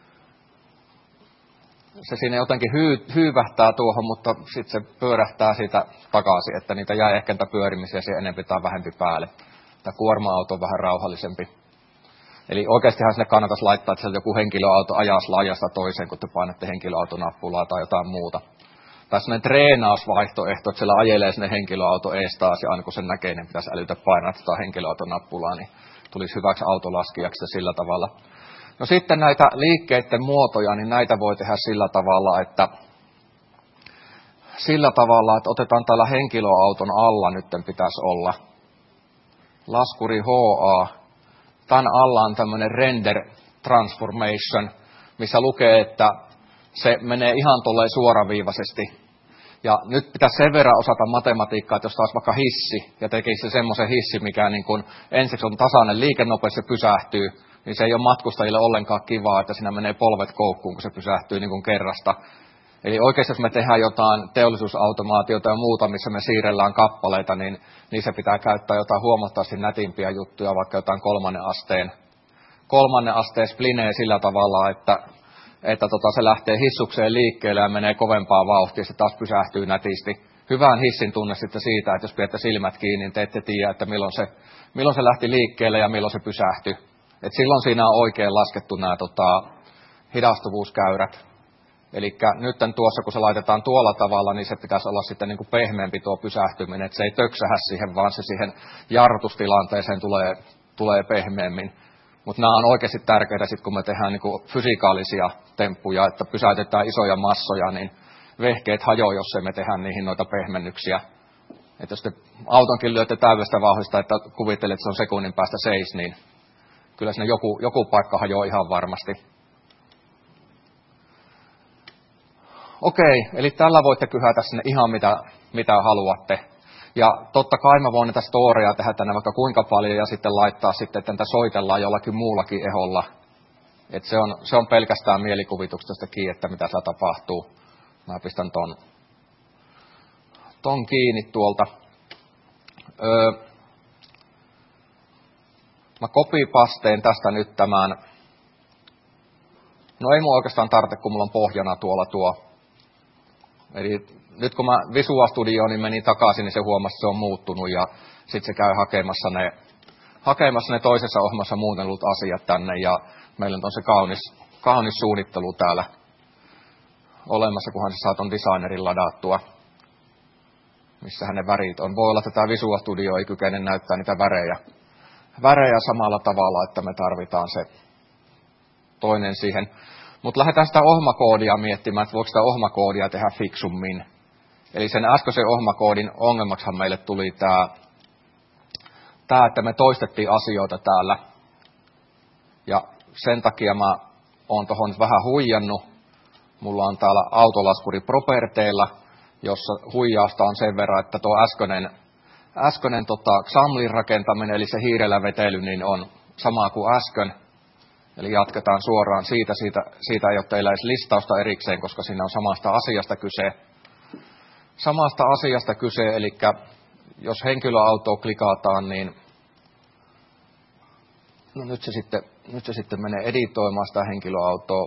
se siinä jotenkin hyy, hyyvähtää tuohon, mutta sitten se pyörähtää siitä takaisin, että niitä jää ehkä niitä pyörimisiä siihen enempi tai vähempi päälle. Tämä kuorma-auto on vähän rauhallisempi. Eli oikeastihan sinne kannattaisi laittaa, että sieltä joku henkilöauto ajaa ajasta toiseen, kun te painatte henkilöautonappulaa tai jotain muuta. Tai sellainen treenausvaihtoehto, että siellä ajelee sinne henkilöauto ees taas, ja aina kun sen näkee, niin pitäisi älytä painaa tätä henkilöautonappulaa, niin tulisi hyväksi autolaskijaksi sillä tavalla. No sitten näitä liikkeiden muotoja, niin näitä voi tehdä sillä tavalla, että sillä tavalla, että otetaan täällä henkilöauton alla nyt pitäisi olla laskuri H A. Tämän alla on tämmöinen render transformation, missä lukee, että se menee ihan tolleen suoraviivaisesti. Ja nyt pitäisi sen verran osata matematiikkaa, että jos taas vaikka hissi ja tekisi se semmoisen hissi, mikä niin kuin ensiksi on tasainen liikenopeus ja pysähtyy, niin se ei ole matkustajille ollenkaan kivaa, että siinä menee polvet koukkuun, kun se pysähtyy niin kuin kerrasta. Eli oikeasti jos me tehdään jotain teollisuusautomaatiota ja muuta, missä me siirrellään kappaleita, niin, niin se pitää käyttää jotain huomattavasti nätimpiä juttuja, vaikka jotain kolmannen asteen, kolmannen asteen splinee sillä tavalla, että, että tota, se lähtee hissukseen liikkeelle ja menee kovempaa vauhtia, se taas pysähtyy nätisti. Hyvän hissin tunne sitten siitä, että jos pidätte silmät kiinni, niin te ette tiedä, että milloin se, milloin se lähti liikkeelle ja milloin se pysähtyi. Et silloin siinä on oikein laskettu nämä tota, hidastuvuuskäyrät. Eli nyt tuossa, kun se laitetaan tuolla tavalla, niin se pitäisi olla sitten niin kuin pehmeämpi tuo pysähtyminen, että se ei töksähä siihen, vaan se siihen jarrutustilanteeseen tulee, tulee pehmeämmin. Mutta nämä on oikeasti tärkeitä, sit kun me tehdään niin kuin fysikaalisia temppuja, että pysäytetään isoja massoja, niin vehkeet hajoaa, jos emme tehdä niihin noita pehmennyksiä. Että jos te autonkin lyötte täydestä vauhdista, että kuvittelet, että se on sekunnin päästä seis, niin kyllä siinä joku, joku paikka hajoaa ihan varmasti. Okei, eli tällä voitte kyhätä sinne ihan mitä, mitä haluatte. Ja totta kai mä voin näitä storeja tehdä tänne vaikka kuinka paljon ja sitten laittaa sitten, että niitä soitellaan jollakin muullakin eholla. Et se, on, se on pelkästään mielikuvituksesta kiinni, että mitä siellä tapahtuu. Mä pistän ton, ton kiinni tuolta. Öö, mä kopipasteen tästä nyt tämän. No ei mun oikeastaan tarvitse, kun mulla on pohjana tuolla tuo. Eli nyt kun mä Visual Studioon niin menin takaisin, niin se huomasi, että se on muuttunut ja sitten se käy hakemassa ne, hakemassa ne toisessa ohjelmassa muutellut asiat tänne ja meillä on se kaunis, kaunis suunnittelu täällä olemassa, kunhan se saa ton designerin ladattua, missähän ne värit on. Voi olla, että tämä Visual Studio ei kykene näyttää niitä värejä, värejä samalla tavalla, että me tarvitaan se toinen siihen. Mutta lähdetään sitä ohjelmakoodia miettimään, että voiko sitä ohjelmakoodia tehdä fiksummin. Eli sen äskeisen ohjelmakoodin ongelmaksihan meille tuli tämä, tämä, että me toistettiin asioita täällä. Ja sen takia mä oon tuohon vähän huijannut. Mulla on täällä autolaskuri Properteilla, jossa huijausta on sen verran, että tuo äskeinen, äskeinen tota, Xamlin rakentaminen, eli se hiirellä vetely, niin on sama kuin äsken. Eli jatketaan suoraan siitä, siitä, siitä ei ole teillä edes listausta erikseen, koska siinä on samasta asiasta kyse. Samasta asiasta kyse, eli jos henkilöautoa klikataan, niin no nyt, se sitten, nyt se sitten menee editoimaan sitä henkilöautoa.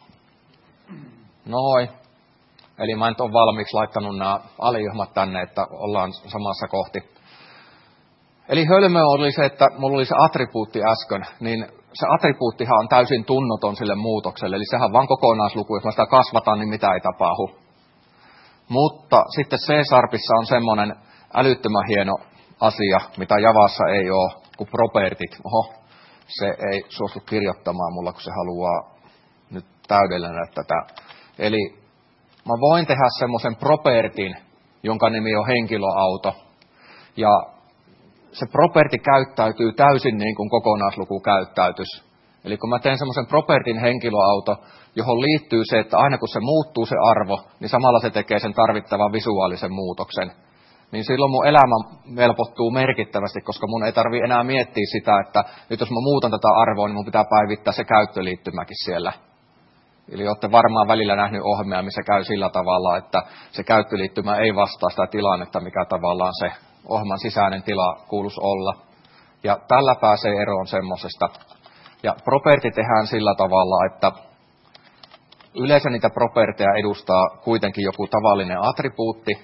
Noin. Eli mä en ole valmiiksi laittanut nämä aliohmat tänne, että ollaan samassa kohti. Eli hölmö oli se, että mulla oli se attribuutti äsken, niin se attribuuttihan on täysin tunnoton sille muutokselle, eli sehän on vain kokonaisluku, jos mä sitä kasvatan, niin mitä ei tapahdu. Mutta sitten C-Sharpissa on semmoinen älyttömän hieno asia, mitä Javassa ei ole, kuin propertit. Oho, se ei suostu kirjoittamaan mulla, kun se haluaa nyt täydellinen tätä. Eli mä voin tehdä semmoisen propertin, jonka nimi on henkilöauto, ja se property käyttäytyy täysin niin kuin kokonaisluku käyttäytyisi. Eli kun mä teen semmoisen propertin henkilöauto, johon liittyy se, että aina kun se muuttuu se arvo, niin samalla se tekee sen tarvittavan visuaalisen muutoksen. Niin silloin mun elämä helpottuu merkittävästi, koska mun ei tarvitse enää miettiä sitä, että nyt jos mä muutan tätä arvoa, niin mun pitää päivittää se käyttöliittymäkin siellä. Eli olette varmaan välillä nähnyt ohjelmia, missä käy sillä tavalla, että se käyttöliittymä ei vastaa sitä tilannetta, mikä tavallaan se ohjelman sisäinen tila kuuluisi olla. Ja tällä pääsee eroon semmosesta. Ja property tehdään sillä tavalla, että yleensä niitä properteja edustaa kuitenkin joku tavallinen attribuutti,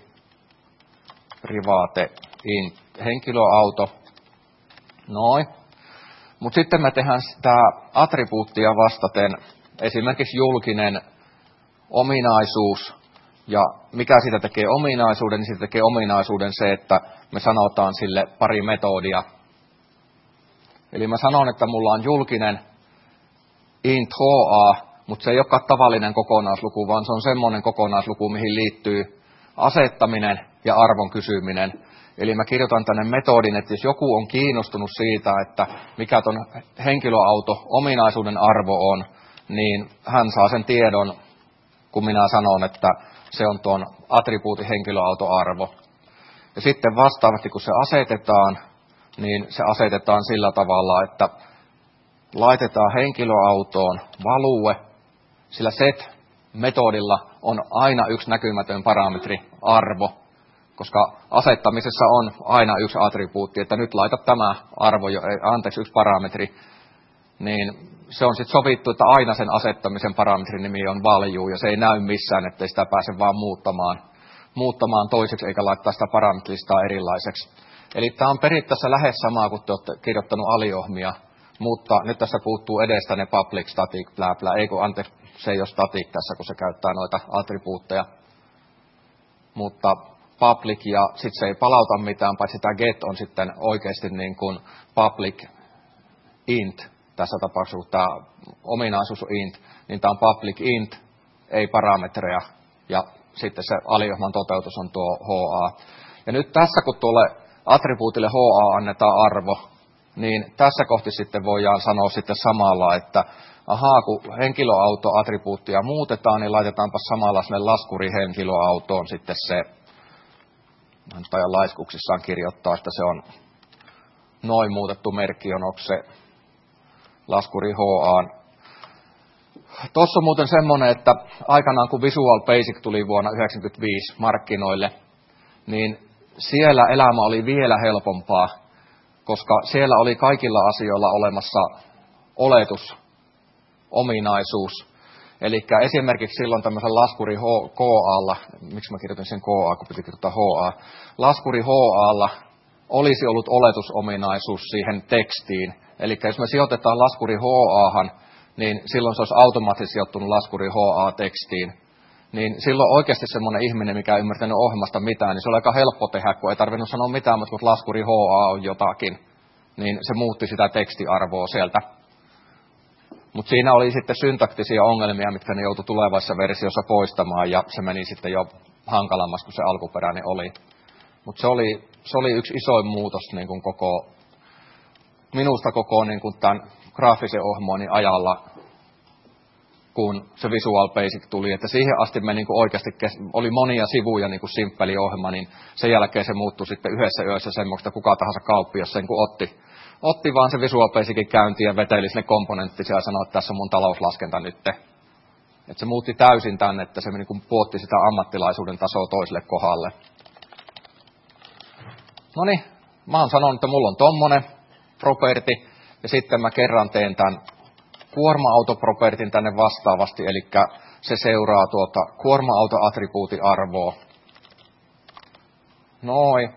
private int henkilöauto, noin. Mutta sitten me tehdään sitä attribuuttia vastaten esimerkiksi julkinen ominaisuus, ja mikä siitä tekee ominaisuuden, niin siitä tekee ominaisuuden se, että me sanotaan sille pari metodia. Eli mä sanon, että mulla on julkinen int ha, mutta se ei olekaan tavallinen kokonaisluku, vaan se on semmoinen kokonaisluku, mihin liittyy asettaminen ja arvon kysyminen. Eli mä kirjoitan tänne metodin, että jos joku on kiinnostunut siitä, että mikä ton henkilöauto-ominaisuuden arvo on, niin hän saa sen tiedon, kun minä sanon, että se on tuon attribuutin henkilöautoarvo. Ja sitten vastaavasti, kun se asetetaan, niin se asetetaan sillä tavalla, että laitetaan henkilöautoon value, sillä set-metodilla on aina yksi näkymätön parametri, arvo, koska asettamisessa on aina yksi attribuutti, että nyt laita tämä arvo, anteeksi yksi parametri, niin se on sitten sovittu, että aina sen asettamisen parametrin nimi on value, ja se ei näy missään, ettei sitä pääse vaan muuttamaan, muuttamaan toiseksi, eikä laittaa sitä parametristaa erilaiseksi. Eli tämä on periaatteessa lähes samaa, kun te olette kirjoittanut aliohmia, mutta nyt tässä puuttuu edestä ne public, static, bla bla, ei kun anteeksi, se ei ole static tässä, kun se käyttää noita attribuutteja, mutta public, ja sitten se ei palauta mitään, paitsi tämä get on sitten oikeasti niin kuin public int, tässä tapauksessa, kun tämä ominaisuus on int, niin tämä on public int, ei parametreja, ja sitten se aliohman toteutus on tuo ha. Ja nyt tässä, kun tuolle attribuutille ha annetaan arvo, niin tässä kohti sitten voidaan sanoa sitten samalla, että ahaa, kun henkilöauto-attribuuttia muutetaan, niin laitetaanpa samalla sinne laskurihenkilöautoon sitten se, tajan laiskuksissaan kirjoittaa, että se on noin muutettu merkki, on se laskuri ha. Tuossa on muuten semmoinen, että aikanaan kun Visual Basic tuli vuonna yhdeksänkymmentäviisi markkinoille, niin siellä elämä oli vielä helpompaa, koska siellä oli kaikilla asioilla olemassa oletusominaisuus. Eli esimerkiksi silloin tämmöisen laskuri ha, miksi mä kirjoitin sen ka, kun piti kirjoittaa ha, laskuri ha olisi ollut oletusominaisuus siihen tekstiin. Eli jos me sijoitetaan laskuri ha, niin silloin se olisi automaattisesti sijoittunut laskuri ha-tekstiin. Niin silloin oikeasti semmoinen ihminen, mikä ei ymmärtänyt ohjelmasta mitään, niin se oli aika helppo tehdä, kun ei tarvinnut sanoa mitään, mutta kun laskuri ha on jotakin, niin se muutti sitä tekstiarvoa sieltä. Mutta siinä oli sitten syntaktisia ongelmia, mitkä ne joutui tulevaisessa versiossa poistamaan, ja se meni sitten jo hankalammaksi kuin se alkuperäinen oli. Mutta se oli, se oli yksi isoin muutos niin kuin koko, minusta koko niin kuin tämän graafisen ohjelmoinnin ajalla, kun se Visual Basic tuli, että siihen asti me niin kuin oikeasti oli monia sivuja niin kuin simppeli ohjelma, niin sen jälkeen se muuttui sitten yhdessä yössä semmoista, kuka tahansa kauppias sen kun otti. Otti vaan se Visual Basicin käyntiin ja veteli sinne komponenttisia ja sanoi, että tässä on mun talouslaskenta nyt. Että se muutti täysin tänne, että se niin kuin puotti sitä ammattilaisuuden tasoa toiselle kohdalle. No niin, mä oon sanonut, että mulla on tommonen property, ja sitten mä kerran teen tämän kuorma-autopropertin tänne vastaavasti, eli se seuraa tuota kuorma-auto-attribuutin arvoa. Noin.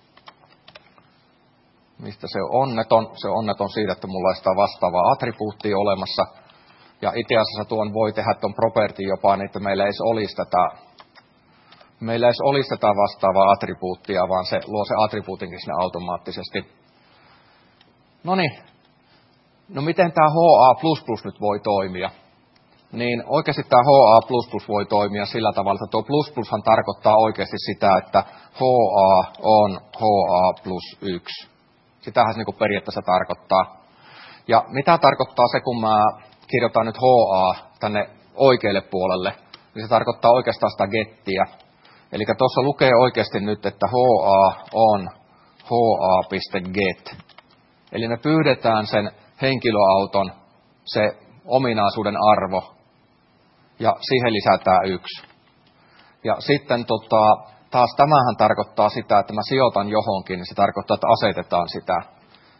Mistä se on onneton? Se on onneton siitä, että mulla on sitä vastaavaa attribuuttia olemassa. Ja itse asiassa tuon voi tehdä tuon property jopa niin, että meillä ei olisi tätä, meillä ei olisi tätä vastaavaa attribuuttia, vaan se luo se attribuutinkin sinne automaattisesti. No niin. No miten tämä ha plus plus nyt voi toimia? Niin oikeasti tämä ha plus plus voi toimia sillä tavalla, että tuo plus plushan tarkoittaa oikeasti sitä, että ha on ha plus yksi. Sitähän se niin kuin periaatteessa tarkoittaa. Ja mitä tarkoittaa se, kun mä kirjoitan nyt ha tänne oikealle puolelle, niin se tarkoittaa oikeastaan sitä gettiä. Eli tuossa lukee oikeasti nyt, että ha on ha.get. Eli me pyydetään sen henkilöauton se ominaisuuden arvo, ja siihen lisätään yksi. Ja sitten tota, taas tämähän tarkoittaa sitä, että mä sijoitan johonkin, niin se tarkoittaa, että asetetaan sitä.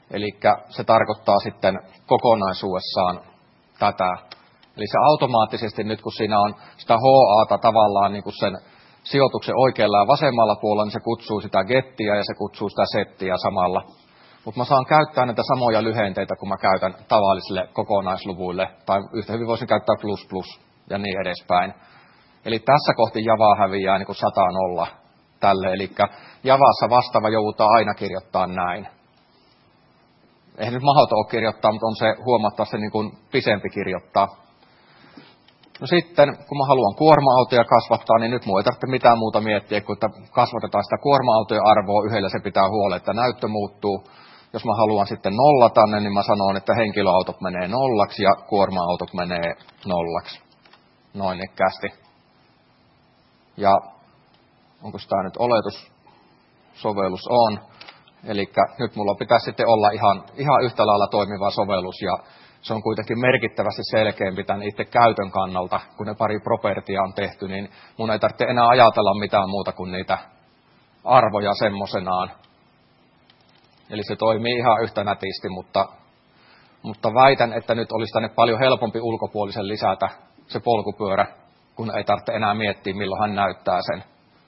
Eli se tarkoittaa sitten kokonaisuudessaan tätä. Eli se automaattisesti nyt, kun siinä on sitä H A:ta tavallaan niin kuin sen sijoituksen oikealla ja vasemmalla puolella, niin se kutsuu sitä gettiä ja se kutsuu sitä settiä samalla. Mutta mä saan käyttää näitä samoja lyhenteitä, kun mä käytän tavallisille kokonaisluvuille, tai yhtä hyvin voisin käyttää plus plus ja niin edespäin. Eli tässä kohti Java häviää niin kuin sata nolla tälle, eli Javassa vastaava joudutaan aina kirjoittaa näin. Eihän nyt mahdoton ole kirjoittaa, mutta on se huomattavasti niin kuin pisempi kirjoittaa. No sitten, kun mä haluan kuorma-autoja kasvattaa, niin nyt mun ei tarvitse mitään muuta miettiä, kun että kasvatetaan sitä kuorma-autojen arvoa yhdellä, se pitää huolella, että näyttö muuttuu. Jos mä haluan sitten nollata ne, niin mä sanon, että henkilöautot menee nollaksi ja kuorma-autot menee nollaksi. Noin ikkästi. Ja onko tämä nyt oletussovellus on? Eli nyt mulla pitäisi sitten olla ihan, ihan yhtä lailla toimiva sovellus ja se on kuitenkin merkittävästi selkeämpi tämän itse käytön kannalta, kun ne pari propertia on tehty, niin mun ei tarvitse enää ajatella mitään muuta kuin niitä arvoja semmoisenaan. Eli se toimii ihan yhtä nätisti, mutta, mutta väitän, että nyt olisi tänne paljon helpompi ulkopuolisen lisätä se polkupyörä, kun ei tarvitse enää miettiä, milloin hän näyttää sen.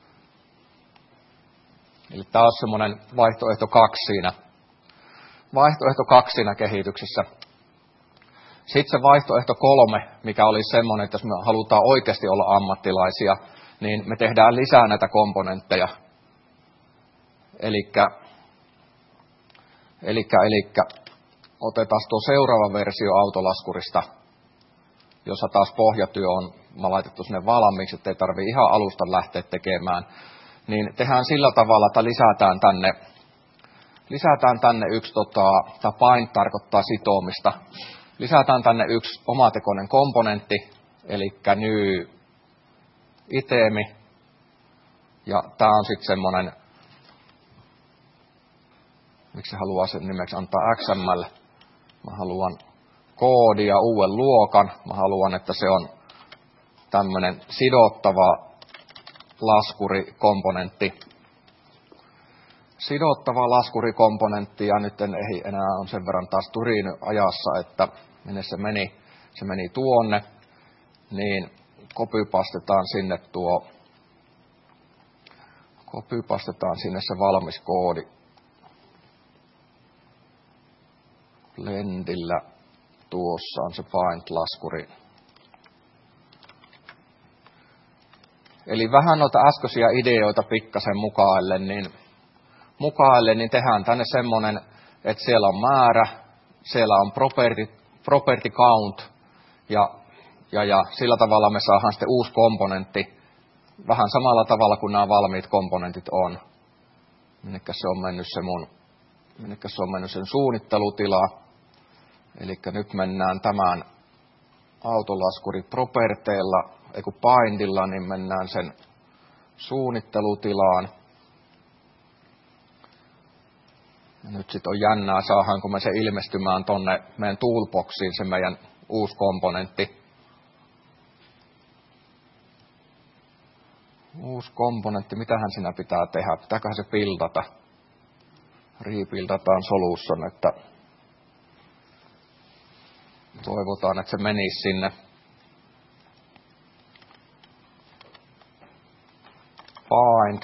Eli tämä on semmoinen vaihtoehto kaksi siinä. Vaihtoehto kaksi siinä kehityksessä. Sitten se vaihtoehto kolme, mikä oli semmoinen, että jos me halutaan oikeasti olla ammattilaisia, niin me tehdään lisää näitä komponentteja. Elikkä, elikkä, elikkä otetaan tuo seuraava versio autolaskurista, jossa taas pohjatyö on mä laitettu sinne valmiiksi, ettei tarvitse ihan alusta lähteä tekemään. Niin tehdään sillä tavalla, että lisätään tänne, lisätään tänne yksi, tota, tämä bind tarkoittaa sitomista. Lisätään tänne yksi omatekoinen komponentti, eli new itemi, ja tämä on sitten semmoinen, miksi haluaa sen nimeksi antaa X M L. Mä haluan koodia uuden luokan, mä haluan, että se on tämmöinen sidottava laskurikomponentti. Sidottava laskurikomponentti, ja nyt en ehdi enää on sen verran taas turiin ajassa, että minne se meni, se meni tuonne, niin copypastetaan sinne tuo, copypastetaan sinne se valmis koodi. Blendillä tuossa on se bind-laskuri. Eli vähän noita äskeisiä ideoita pikkasen mukaille, niin, mukaille, niin tehdään tänne semmoinen, että siellä on määrä, siellä on property, property count, ja, ja, ja sillä tavalla me saadaan sitten uusi komponentti, vähän samalla tavalla kuin nämä valmiit komponentit on. Minnekä se on mennyt se mun, minnekä se on mennyt sen suunnittelutila. Eli nyt mennään tämän autolaskuri properteilla, ei kun bindilla, niin mennään sen suunnittelutilaan. Ja nyt sitten on jännää, saadaanko me se ilmestymään tonne meidän toolboxiin, se meidän uusi komponentti. Uusi komponentti, mitähän siinä pitää tehdä? Pitääköhän se buildata? Rebuildataan solution, että toivotaan, että se menisi sinne. Bind.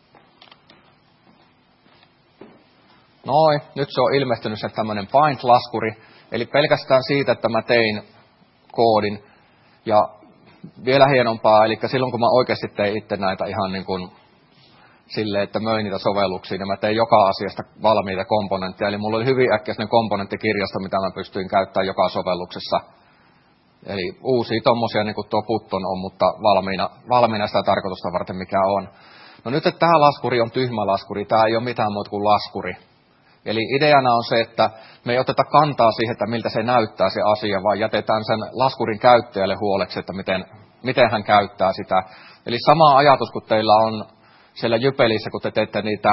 Noin, nyt se on ilmestynyt se tämmöinen bind-laskuri, eli pelkästään siitä, että mä tein koodin, ja vielä hienompaa, eli silloin kun mä oikeasti tein itse näitä ihan niin kuin silleen, että möin niitä sovelluksia, niin mä tein joka asiasta valmiita komponentteja, eli mulla oli hyvin äkkiä sellainen komponenttikirjasto, mitä mä pystyin käyttämään joka sovelluksessa. Eli uusia tommosia, niin kuin tuo Putton on, mutta valmiina, valmiina sitä tarkoitusta varten, mikä on. No nyt, että tämä laskuri on tyhmä laskuri, tämä ei ole mitään muuta kuin laskuri. Eli ideana on se, että me ei oteta kantaa siihen, että miltä se näyttää se asia, vaan jätetään sen laskurin käyttäjälle huoleksi, että miten, miten hän käyttää sitä. Eli sama ajatus, kun teillä on siellä Jypelissä, kun te teette niitä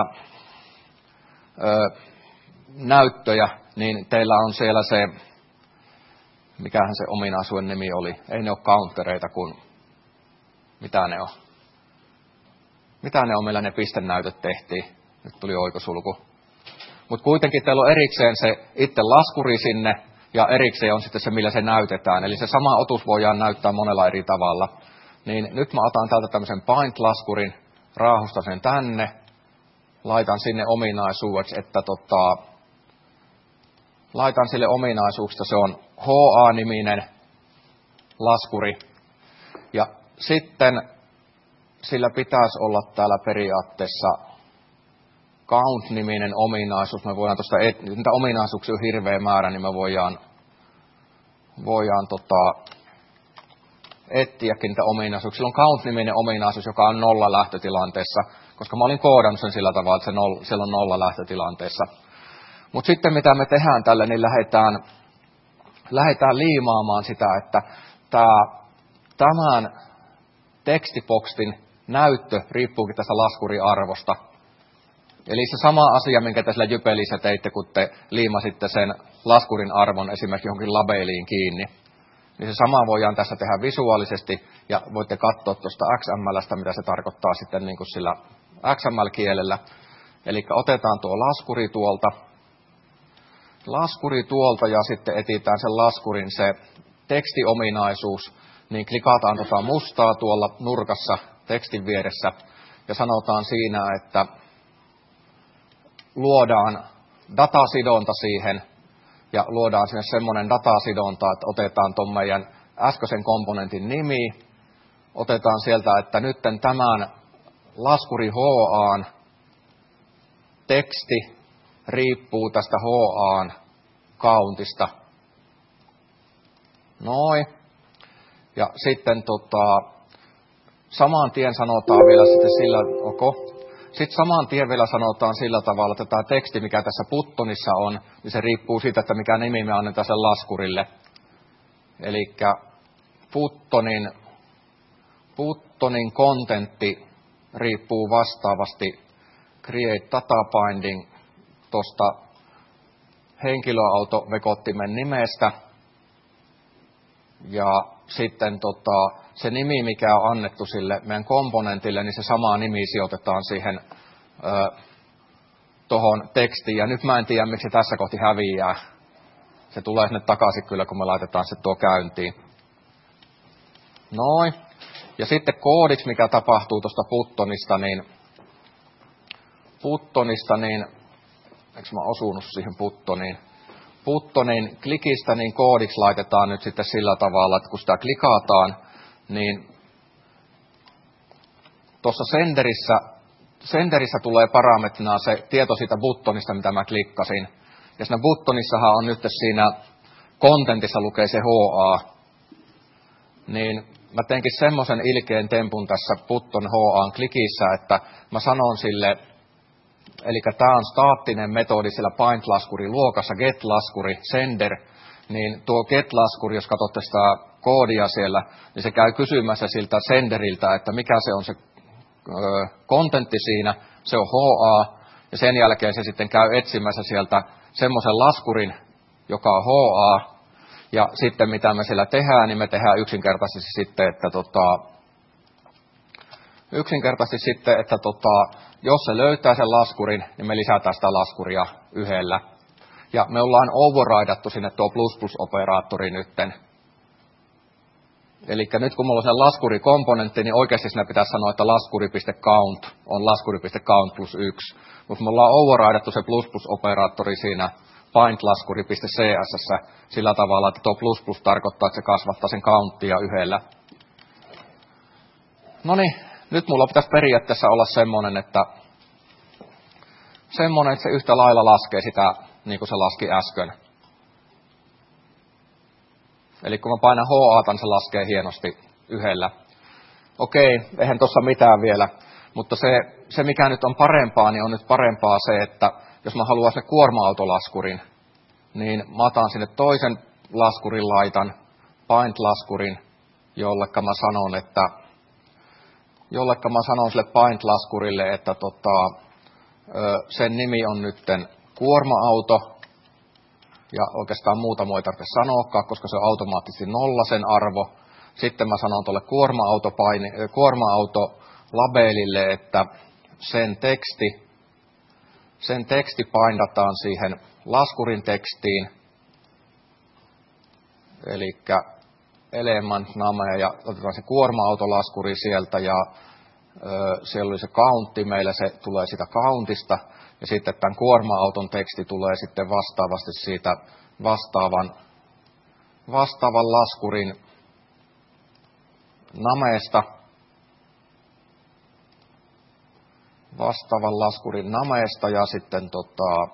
ö, näyttöjä, niin teillä on siellä se, mikähän se ominaisuuden nimi oli. Ei ne ole countereita, kun mitä ne on. Mitä ne on, millä ne pistennäytöt tehtiin. Nyt tuli oikosulku. Mutta kuitenkin teillä on erikseen se itse laskuri sinne, ja erikseen on sitten se, millä se näytetään. Eli se sama otus voidaan näyttää monella eri tavalla. Niin nyt mä otan täältä tämmöisen paint-laskurin, raahustan sen tänne, laitan sinne ominaisuudeksi, että tota, laitan sille ominaisuuksista, se on H A-niminen laskuri. Ja sitten sillä pitäisi olla täällä periaatteessa count-niminen ominaisuus. Me voidaan tuosta, et, niitä ominaisuuksia on hirveä määrä, niin me voidaan, voidaan tota, etsiäkin niitä ominaisuuksia. Sillä on count-niminen ominaisuus, joka on nolla lähtötilanteessa, koska mä olin koodannut sen sillä tavalla, että se noll, siellä on nolla lähtötilanteessa. Mutta sitten mitä me tehdään tälle, niin lähdetään, lähdetään liimaamaan sitä, että tää, tämän tekstiboxin näyttö riippuukin tästä laskuriarvosta. Eli se sama asia, minkä te sillä Jypelissä teitte, kun te liimasitte sen laskurin arvon esimerkiksi johonkin labeliin kiinni. Niin se sama voidaan tässä tehdä visuaalisesti, ja voitte katsoa tuosta X M L:stä, mitä se tarkoittaa sitten niin kuin sillä X M L-kielellä. Eli otetaan tuo laskuri tuolta, laskuri tuolta ja sitten etsitään sen laskurin se tekstiominaisuus, niin klikataan tuota mustaa tuolla nurkassa tekstin vieressä, ja sanotaan siinä, että luodaan datasidonta siihen, ja luodaan sinne semmoinen datasidonta, että otetaan tuon meidän äskeisen komponentin nimi, otetaan sieltä, että nyt tämän laskuri H A:n teksti riippuu tästä H A:n countista. Noin. Ja sitten tota, saman tien sanotaan vielä sitten sillä, ok, sitten saman tien vielä sanotaan sillä tavalla, että tämä teksti, mikä tässä buttonissa on, niin se riippuu siitä, että mikä nimi me annetaan sen laskurille. Eli buttonin, buttonin kontentti riippuu vastaavasti create data binding tuosta henkilöautovekottimen nimestä. Ja sitten tota, se nimi, mikä on annettu sille meidän komponentille, niin se sama nimi sijoitetaan siihen tuohon tekstiin. Ja nyt mä en tiedä, miksi se tässä kohti häviää. Se tulee sinne takaisin kyllä, kun me laitetaan se tuo käyntiin. Noin. Ja sitten koodiksi, mikä tapahtuu tuosta buttonista, niin buttonista, niin eikö mä osunut siihen buttoniin? Buttonin klikistä niin koodiksi laitetaan nyt sitten sillä tavalla, että kun sitä klikataan, niin tuossa senderissä, senderissä tulee parametrina se tieto siitä buttonista, mitä mä klikkasin. Ja siinä buttonissahan on nyt siinä kontentissa lukee se H A. Niin mä teinkin semmoisen ilkeen tempun tässä button H A:n klikissä, että mä sanon sille, eli tämä on staattinen metodi siellä paint-laskuri luokassa, get-laskuri, sender, niin tuo get-laskuri, jos katsotte sitä koodia siellä, niin se käy kysymässä siltä senderiltä, että mikä se on se ö, kontentti siinä, se on H A, ja sen jälkeen se sitten käy etsimässä sieltä semmoisen laskurin, joka on H A, ja sitten mitä me siellä tehdään, niin me tehdään yksinkertaisesti sitten, että tota, yksinkertaisesti sitten, että tota, jos se löytää sen laskurin, niin me lisätään sitä laskuria yhdellä. Ja me ollaan overridattu sinne tuo plus plus-operaattori nytten. Eli nyt kun mulla on sen laskurikomponentti, niin oikeasti siinä pitäisi sanoa, että laskuri.count on laskuri.count plus yksi. Mutta me ollaan overridattu se plus plus-operaattori siinä paint-laskuri.css sillä tavalla, että tuo plus plus tarkoittaa, että se kasvattaa sen counttia yhdellä. Noniin. Nyt mulla pitäisi periaatteessa olla semmoinen, että, semmoinen, että se yhtä lailla laskee sitä, niin kuin se laski äsken. Eli kun mä painan H A, se laskee hienosti yhdellä. Okei, eihän tuossa mitään vielä, mutta se, se mikä nyt on parempaa, niin on nyt parempaa se, että jos mä haluan se kuorma-autolaskurin, niin mä otan sinne toisen laskurin laitan, paint-laskurin, jollekka mä sanon, että jollekka mä sanon sille paint-laskurille, että tota, sen nimi on nytten kuorma-auto, ja oikeastaan muuta mua ei tarvitse sanoakaan, koska se on automaattisesti nolla sen arvo. Sitten mä sanon tuolle kuorma-auto-labelille, että sen teksti sen teksti paindataan siihen laskurin tekstiin, eli element name, ja otetaan se kuorma-autolaskuri sieltä, ja ö, siellä oli se countti, meillä se tulee siitä countista, ja sitten tämän kuorma-auton teksti tulee sitten vastaavasti siitä vastaavan, vastaavan laskurin nameesta, vastaavan laskurin nameesta, ja sitten tota,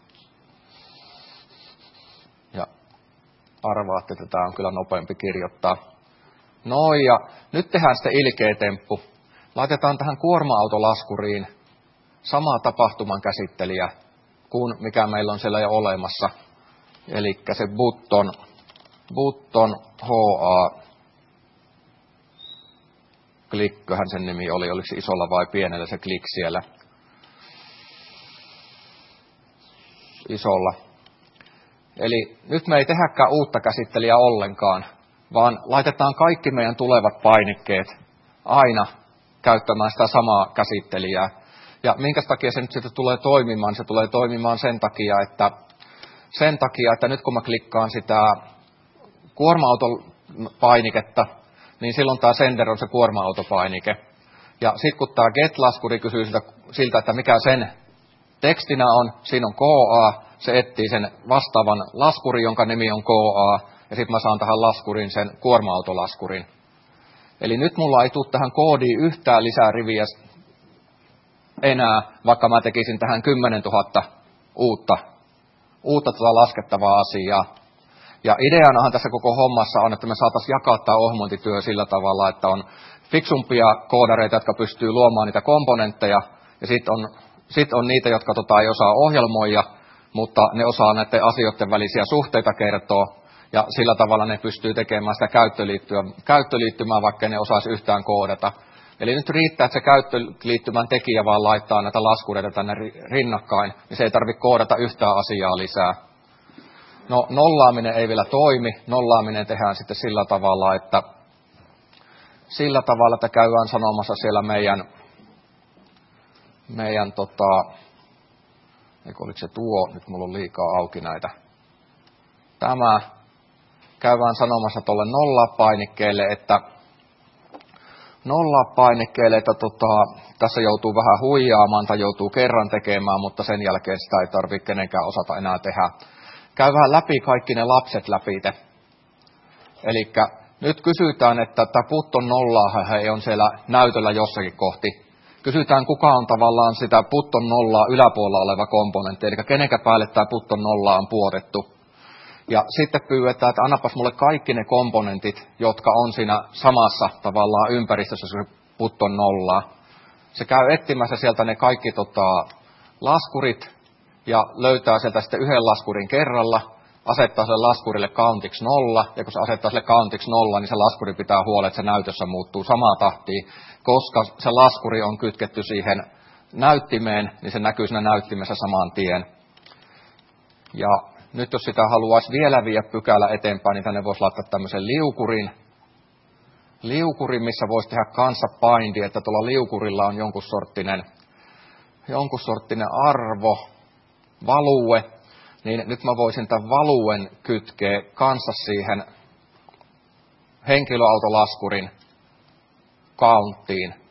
ja arvaatte, että tämä on kyllä nopeampi kirjoittaa. Noin, ja nyt tehdään sitten ilkeä temppu. Laitetaan tähän kuorma-autolaskuriin sama tapahtuman käsittelijä kuin mikä meillä on siellä jo olemassa. Eli se button, button H A, klikköhän sen nimi oli, oliko se isolla vai pienellä se klik siellä? Isolla. Eli nyt me ei tehdäkään uutta käsittelijää ollenkaan, vaan laitetaan kaikki meidän tulevat painikkeet aina käyttämään sitä samaa käsittelijää. Ja minkä takia se nyt sitten tulee toimimaan? Se tulee toimimaan sen takia, että, sen takia, että nyt kun mä klikkaan sitä kuorma-autopainiketta, niin silloin tämä sender on se kuorma-autopainike. Ja sitten kun tämä get-laskuri kysyy siltä, siltä, että mikä sen tekstinä on, siinä on K A, se etsii sen vastaavan laskurin, jonka nimi on K A, ja sitten mä saan tähän laskuriin sen kuorma-autolaskurin. Eli nyt mulla ei tule tähän koodiin yhtään lisää riviä enää, vaikka mä tekisin tähän kymmenentuhatta uutta, uutta tuota laskettavaa asiaa. Ja ideanahan tässä koko hommassa on, että me saataisiin jakaa tämä ohjelmointityö sillä tavalla, että on fiksumpia koodareita, jotka pystyy luomaan niitä komponentteja, ja sitten on, sit on niitä, jotka tota ei osaa ohjelmoida, mutta ne osaa näiden asioiden välisiä suhteita kertoa, ja sillä tavalla ne pystyy tekemään sitä käyttöliittymää, vaikka ne osaisi yhtään koodata. Eli nyt riittää, että se käyttöliittymän tekijä vaan laittaa näitä laskureita tänne rinnakkain, niin se ei tarvitse koodata yhtään asiaa lisää. No nollaaminen ei vielä toimi. Nollaaminen tehdään sitten sillä tavalla, että sillä tavalla, että käydään sanomassa siellä meidän, meidän tota, eikö oliko se tuo, nyt mulla on liikaa auki näitä. Tämä käydään sanomassa tuolle nollapainikkeelle, että nollapainikkeelle, että tota, tässä joutuu vähän huijaamaan tai joutuu kerran tekemään, mutta sen jälkeen sitä ei tarvitse kenenkään osata enää tehdä. Käy vähän läpi kaikki ne lapset läpite. Eli nyt kysytään, että tämä putton nollaa he on siellä näytöllä jossakin kohti. Kysytään, kuka on tavallaan sitä putton nollaa yläpuolella oleva komponentti, eli kenenkä päälle tämä putton nolla on puotettu. Ja sitten pyydetään, että annapas mulle kaikki ne komponentit, jotka on siinä samassa tavallaan ympäristössä, se putton nollaa. Se käy etsimässä sieltä ne kaikki tota, laskurit, ja löytää sieltä sitten yhden laskurin kerralla, asettaa sille laskurille countiksi nolla, ja kun se asettaa sille countiksi nolla, niin se laskuri pitää huolen, että se näytössä muuttuu samaa tahtia, koska se laskuri on kytketty siihen näyttimeen, niin se näkyy siinä näyttimessä saman tien. Ja nyt jos sitä haluaisi vielä viedä pykälä eteenpäin, niin tänne voisi laittaa tämmöisen liukurin, liukurin, missä voisi tehdä kanssa bindi, että tuolla liukurilla on jonkun sorttinen, jonkun sorttinen arvo, value, niin nyt mä voisin tämän valuen kytkeä kanssa siihen henkilöautolaskurin counttiin.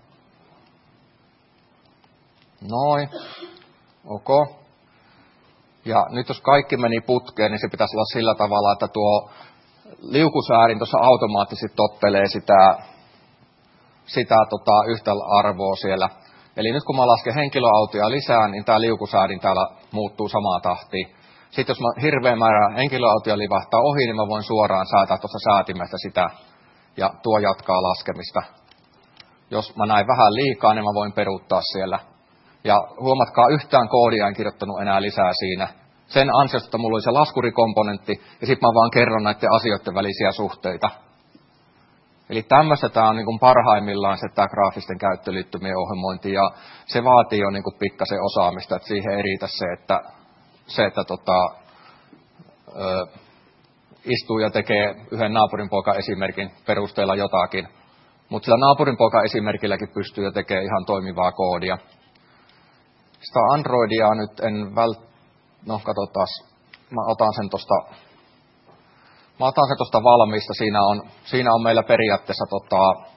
Noin. Ok. Ja nyt jos kaikki meni putkeen, niin se pitäisi olla sillä tavalla, että tuo liukusäärin tuossa automaattisesti tottelee sitä, sitä tota, yhtä arvoa siellä. Eli nyt kun mä lasken henkilöautoja lisää, niin tämä liukusäädin täällä muuttuu samaa tahtiin. Sitten jos mä hirveän määrä henkilöautoja livahtaa ohi, niin mä voin suoraan säätää tuossa säätimestä sitä, ja tuo jatkaa laskemista. Jos mä näin vähän liikaa, niin mä voin peruuttaa siellä. Ja huomatkaa, yhtään koodia en kirjoittanut enää lisää siinä. Sen ansiosta, että mulla oli se laskurikomponentti, ja sitten mä vaan kerron näiden asioiden välisiä suhteita. Eli tämmöistä tämä on niin kuin parhaimmillaan se tämä graafisten käyttöliittymien ohjelmointi, ja se vaatii jo niin kuin pikkasen osaamista, että siihen ei riitä se, että, se, että tota, ö, istuu ja tekee yhden naapurinpoikan esimerkin perusteella jotakin. Mutta sillä naapurinpoikan esimerkilläkin pystyy jo tekemään ihan toimivaa koodia. Sitä Androidia nyt en vält... No, katsotaan. Mä otan sen tosta... Mä otan sen tosta valmiista. Siinä on, siinä on meillä periaatteessa tota...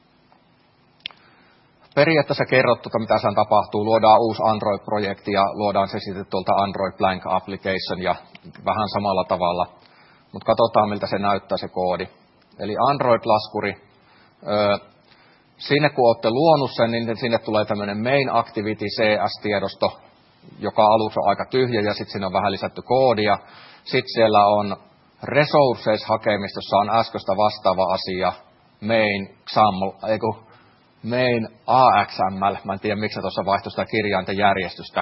Periaatteessa kerrottu, mitä sen tapahtuu. Luodaan uusi Android-projekti ja luodaan se sitten tuolta Android Blank Application ja vähän samalla tavalla. Mutta katsotaan, miltä se näyttää se koodi. Eli Android-laskuri. Öö, sinne kun olette luonut sen, niin sinne tulee tämmöinen Main Activity C S-tiedosto, joka aluksi on aika tyhjä ja sitten siinä on vähän lisätty koodia. Sitten siellä on Resources-hakemista, jossa on äskeistä vastaava asia. Main XAML, eiku, Main A X M L. Mä en tiedä, miksi tuossa vaihtoi sitä kirjainten järjestystä.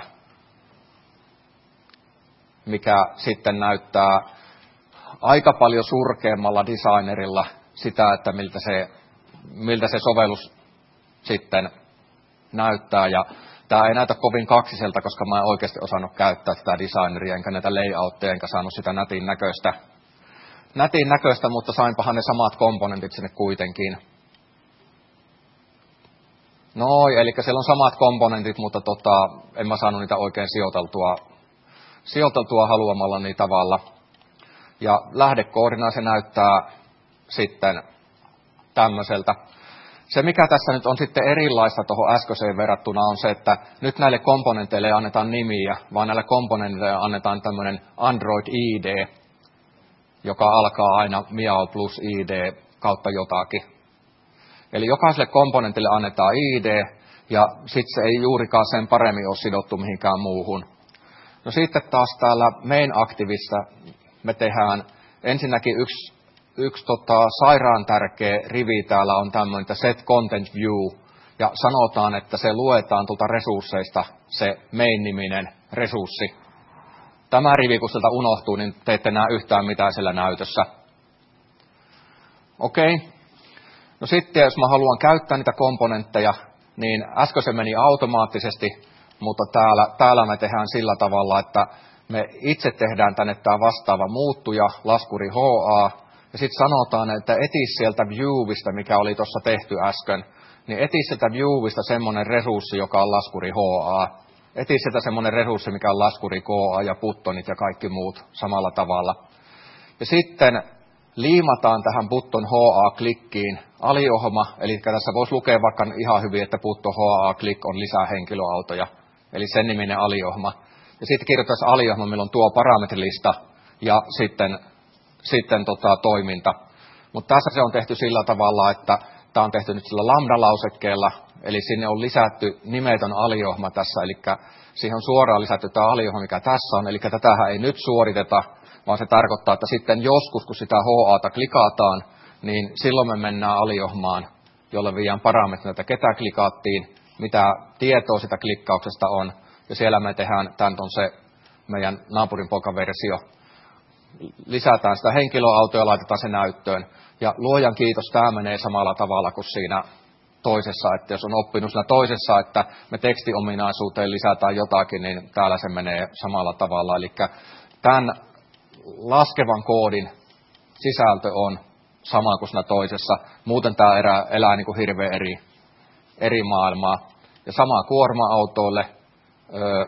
Mikä sitten näyttää aika paljon surkeammalla designerilla sitä, että miltä se, miltä se sovellus sitten näyttää. Ja tämä ei näytä kovin kaksiselta, koska mä en oikeasti osannut käyttää tätä designeria, enkä näitä layoutteja, enkä saanut sitä nätin näköistä. Nätin näköistä, mutta sainpahan ne samat komponentit sinne kuitenkin. No, eli siellä on samat komponentit, mutta tota, en mä saanut niitä oikein sijoiteltua, sijoiteltua haluamallani tavalla. Ja lähdekoodina se näyttää sitten tämmöiseltä. Se, mikä tässä nyt on sitten erilaista tuohon äskeiseen verrattuna, on se, että nyt näille komponenteille ei anneta nimiä, vaan näille komponenteille annetaan tämmöinen Android I D, joka alkaa aina Miao plus I D kautta jotakin. Eli jokaiselle komponentille annetaan I D, ja sitten se ei juurikaan sen paremmin ole sidottu mihinkään muuhun. No sitten taas täällä Main Activissa me tehdään ensinnäkin yksi, yksi tota, sairaan tärkeä rivi täällä on tämmöinen Set Content View, ja sanotaan, että se luetaan tuolta resursseista se main-niminen resurssi. Tämä rivi, kun sieltä unohtuu, niin te ette näe yhtään mitään siellä näytössä. Okei. Okay. No sitten, jos mä haluan käyttää niitä komponentteja, niin äsken se meni automaattisesti, mutta täällä, täällä me tehdään sillä tavalla, että me itse tehdään tänne tämä vastaava muuttuja, laskuri H A, ja sitten sanotaan, että etis sieltä viewista, mikä oli tuossa tehty äsken, niin etis sieltä viewista semmoinen resurssi, joka on laskuri H A. Etis sieltä semmoinen resurssi, mikä on laskuri K A ja buttonit ja kaikki muut samalla tavalla. Ja sitten liimataan tähän button H A-klikkiin aliohjelma, eli tässä voisi lukea vaikka ihan hyvin, että button H A-klikk on lisää henkilöautoja, eli sen niminen aliohjelma. Ja sitten kirjoitetaan aliohjelma, meillä on tuo parametrilista ja sitten, sitten tota, toiminta. Mutta tässä se on tehty sillä tavalla, että tämä on tehty nyt sillä lambda-lausekkeella, eli sinne on lisätty nimetön aliohjelma tässä, eli siihen on suoraan lisätty tämä aliohjelma, mikä tässä on, eli tätähän ei nyt suoriteta, vaan se tarkoittaa, että sitten joskus, kun sitä H A:ta klikataan, niin silloin me mennään aliohjelmaan, jolle viedään parametrit, että ketä klikattiin, mitä tietoa sitä klikkauksesta on, ja siellä me tehdään, tämän on se meidän naapurin poikaversio, lisätään sitä henkilöautoa ja laitetaan se näyttöön. Ja luojan kiitos, tämä menee samalla tavalla kuin siinä toisessa, että jos on oppinut siinä toisessa, että me tekstiominaisuuteen lisätään jotakin, niin täällä se menee samalla tavalla. Eli tämän laskevan koodin sisältö on sama kuin siinä toisessa. Muuten tämä elää, elää niin kuin hirveän eri, eri maailmaa. Ja sama kuorma-autoille. Öö,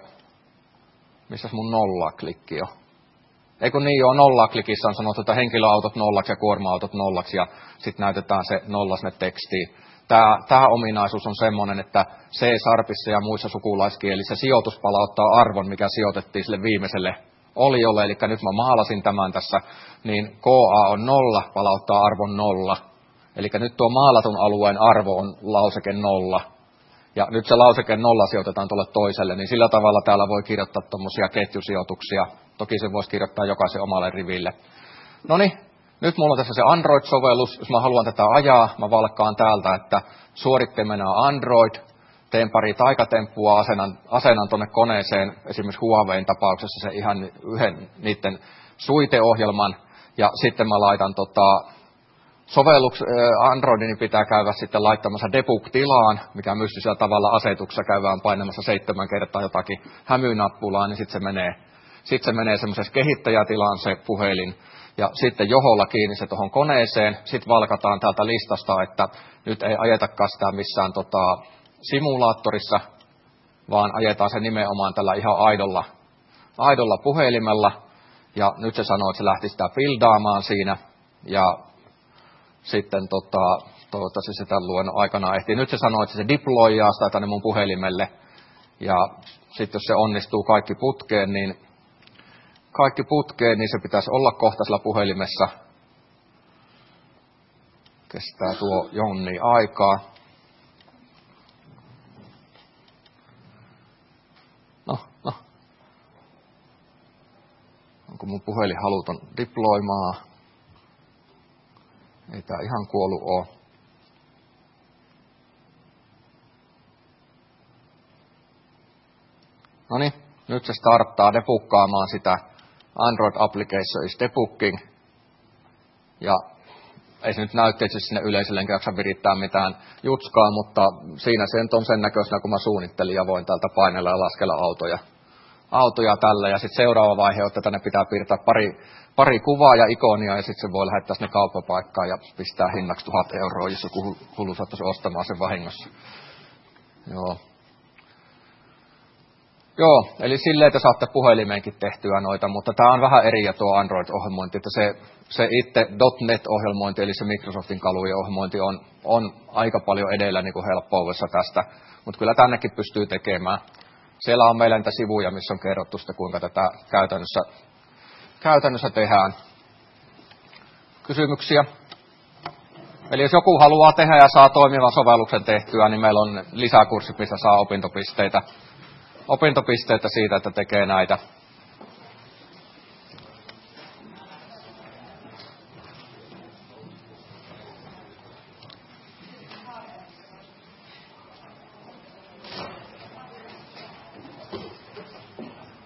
missäs mun nolla-klikki on? Eikö niin joo, nolla-klikissä on sanottu, että henkilöautot nollaksi ja kuorma-autot nollaksi, ja sitten näytetään se nolla sinne tekstiin. Tämä, tämä ominaisuus on semmoinen, että C-sharpissa ja muissa sukulaiskielissä sijoitus palauttaa arvon, mikä sijoitettiin sille viimeiselle oliolle, eli nyt mä maalasin tämän tässä, niin K A on nolla, palauttaa arvon nolla. Eli nyt tuo maalatun alueen arvo on lauseke nolla. Ja nyt se lauseke nolla sijoitetaan tuolle toiselle, niin sillä tavalla täällä voi kirjoittaa tuommoisia ketjusijoituksia. Toki se voisi kirjoittaa jokaisen omalle riville. No niin, nyt mulla on tässä se Android-sovellus. Jos mä haluan tätä ajaa, mä valkkaan täältä, että suorittimena on Android. Teen pari taikatemppua, asennan, asennan tuonne koneeseen, esimerkiksi Huawein tapauksessa se ihan yhden niiden suiteohjelman. Ja sitten mä laitan tota, sovelluks, Androidin pitää käydä sitten laittamassa debug-tilaan, mikä mystisellä tavalla asetuksessa käydään painamassa seitsemän kertaa jotakin hämynappulaa, niin sitten se menee, sit se menee semmoisessa kehittäjätilaan se puhelin. Ja sitten joholla kiinni se tuohon koneeseen, sitten valkataan täältä listasta, että nyt ei ajetakaan sitä missään tota, simulaattorissa, vaan ajetaan se nimenomaan tällä ihan aidolla, aidolla puhelimella. Ja nyt se sanoo, että se lähti sitä buildaamaan siinä. Ja sitten tota, toivottavasti se tämän luennon aikana ehtii. Nyt se sanoo, että se deployaa sitä tänne mun puhelimelle. Ja sitten jos se onnistuu kaikki putkeen, niin kaikki putkeen, niin se pitäisi olla kohta sillä puhelimessa. Kestää tuo jonni aikaa. No, no. Onko mun puhelin haluton deploimaan? Ei tää ihan kuollut oo. Noniin, nyt se starttaa debuggaamaan sitä Android Application is Debugging. Ja ei se nyt näytä itse sinne yleisölle, enkä jaksa virittää mitään jutskaa, mutta siinä se on sen näköisenä, kun mä suunnittelin ja voin täältä painella ja laskella autoja, autoja tällä. Ja sitten seuraava vaihe on, että tänne pitää piirtää pari, pari kuvaa ja ikonia, ja sitten se voi lähettää sinne kauppapaikkaan ja pistää hinnaksi tuhat euroa, jos joku hullu saattaisi ostamaan sen vahingossa. Joo. Joo, eli silleen te saatte puhelimeenkin tehtyä noita, mutta tämä on vähän eri ja tuo Android-ohjelmointi, että se, se itse .NET-ohjelmointi, eli se Microsoftin kalujen ohjelmointi on, on aika paljon edellä niin kuin helppoudessa tästä, mutta kyllä tännekin pystyy tekemään. Siellä on meillä niitä sivuja, missä on kerrottu sitä, kuinka tätä käytännössä, käytännössä tehdään. Kysymyksiä? Eli jos joku haluaa tehdä ja saa toimivan sovelluksen tehtyä, niin meillä on lisäkurssit, missä saa opintopisteitä. opintopisteitä siitä, että tekee näitä.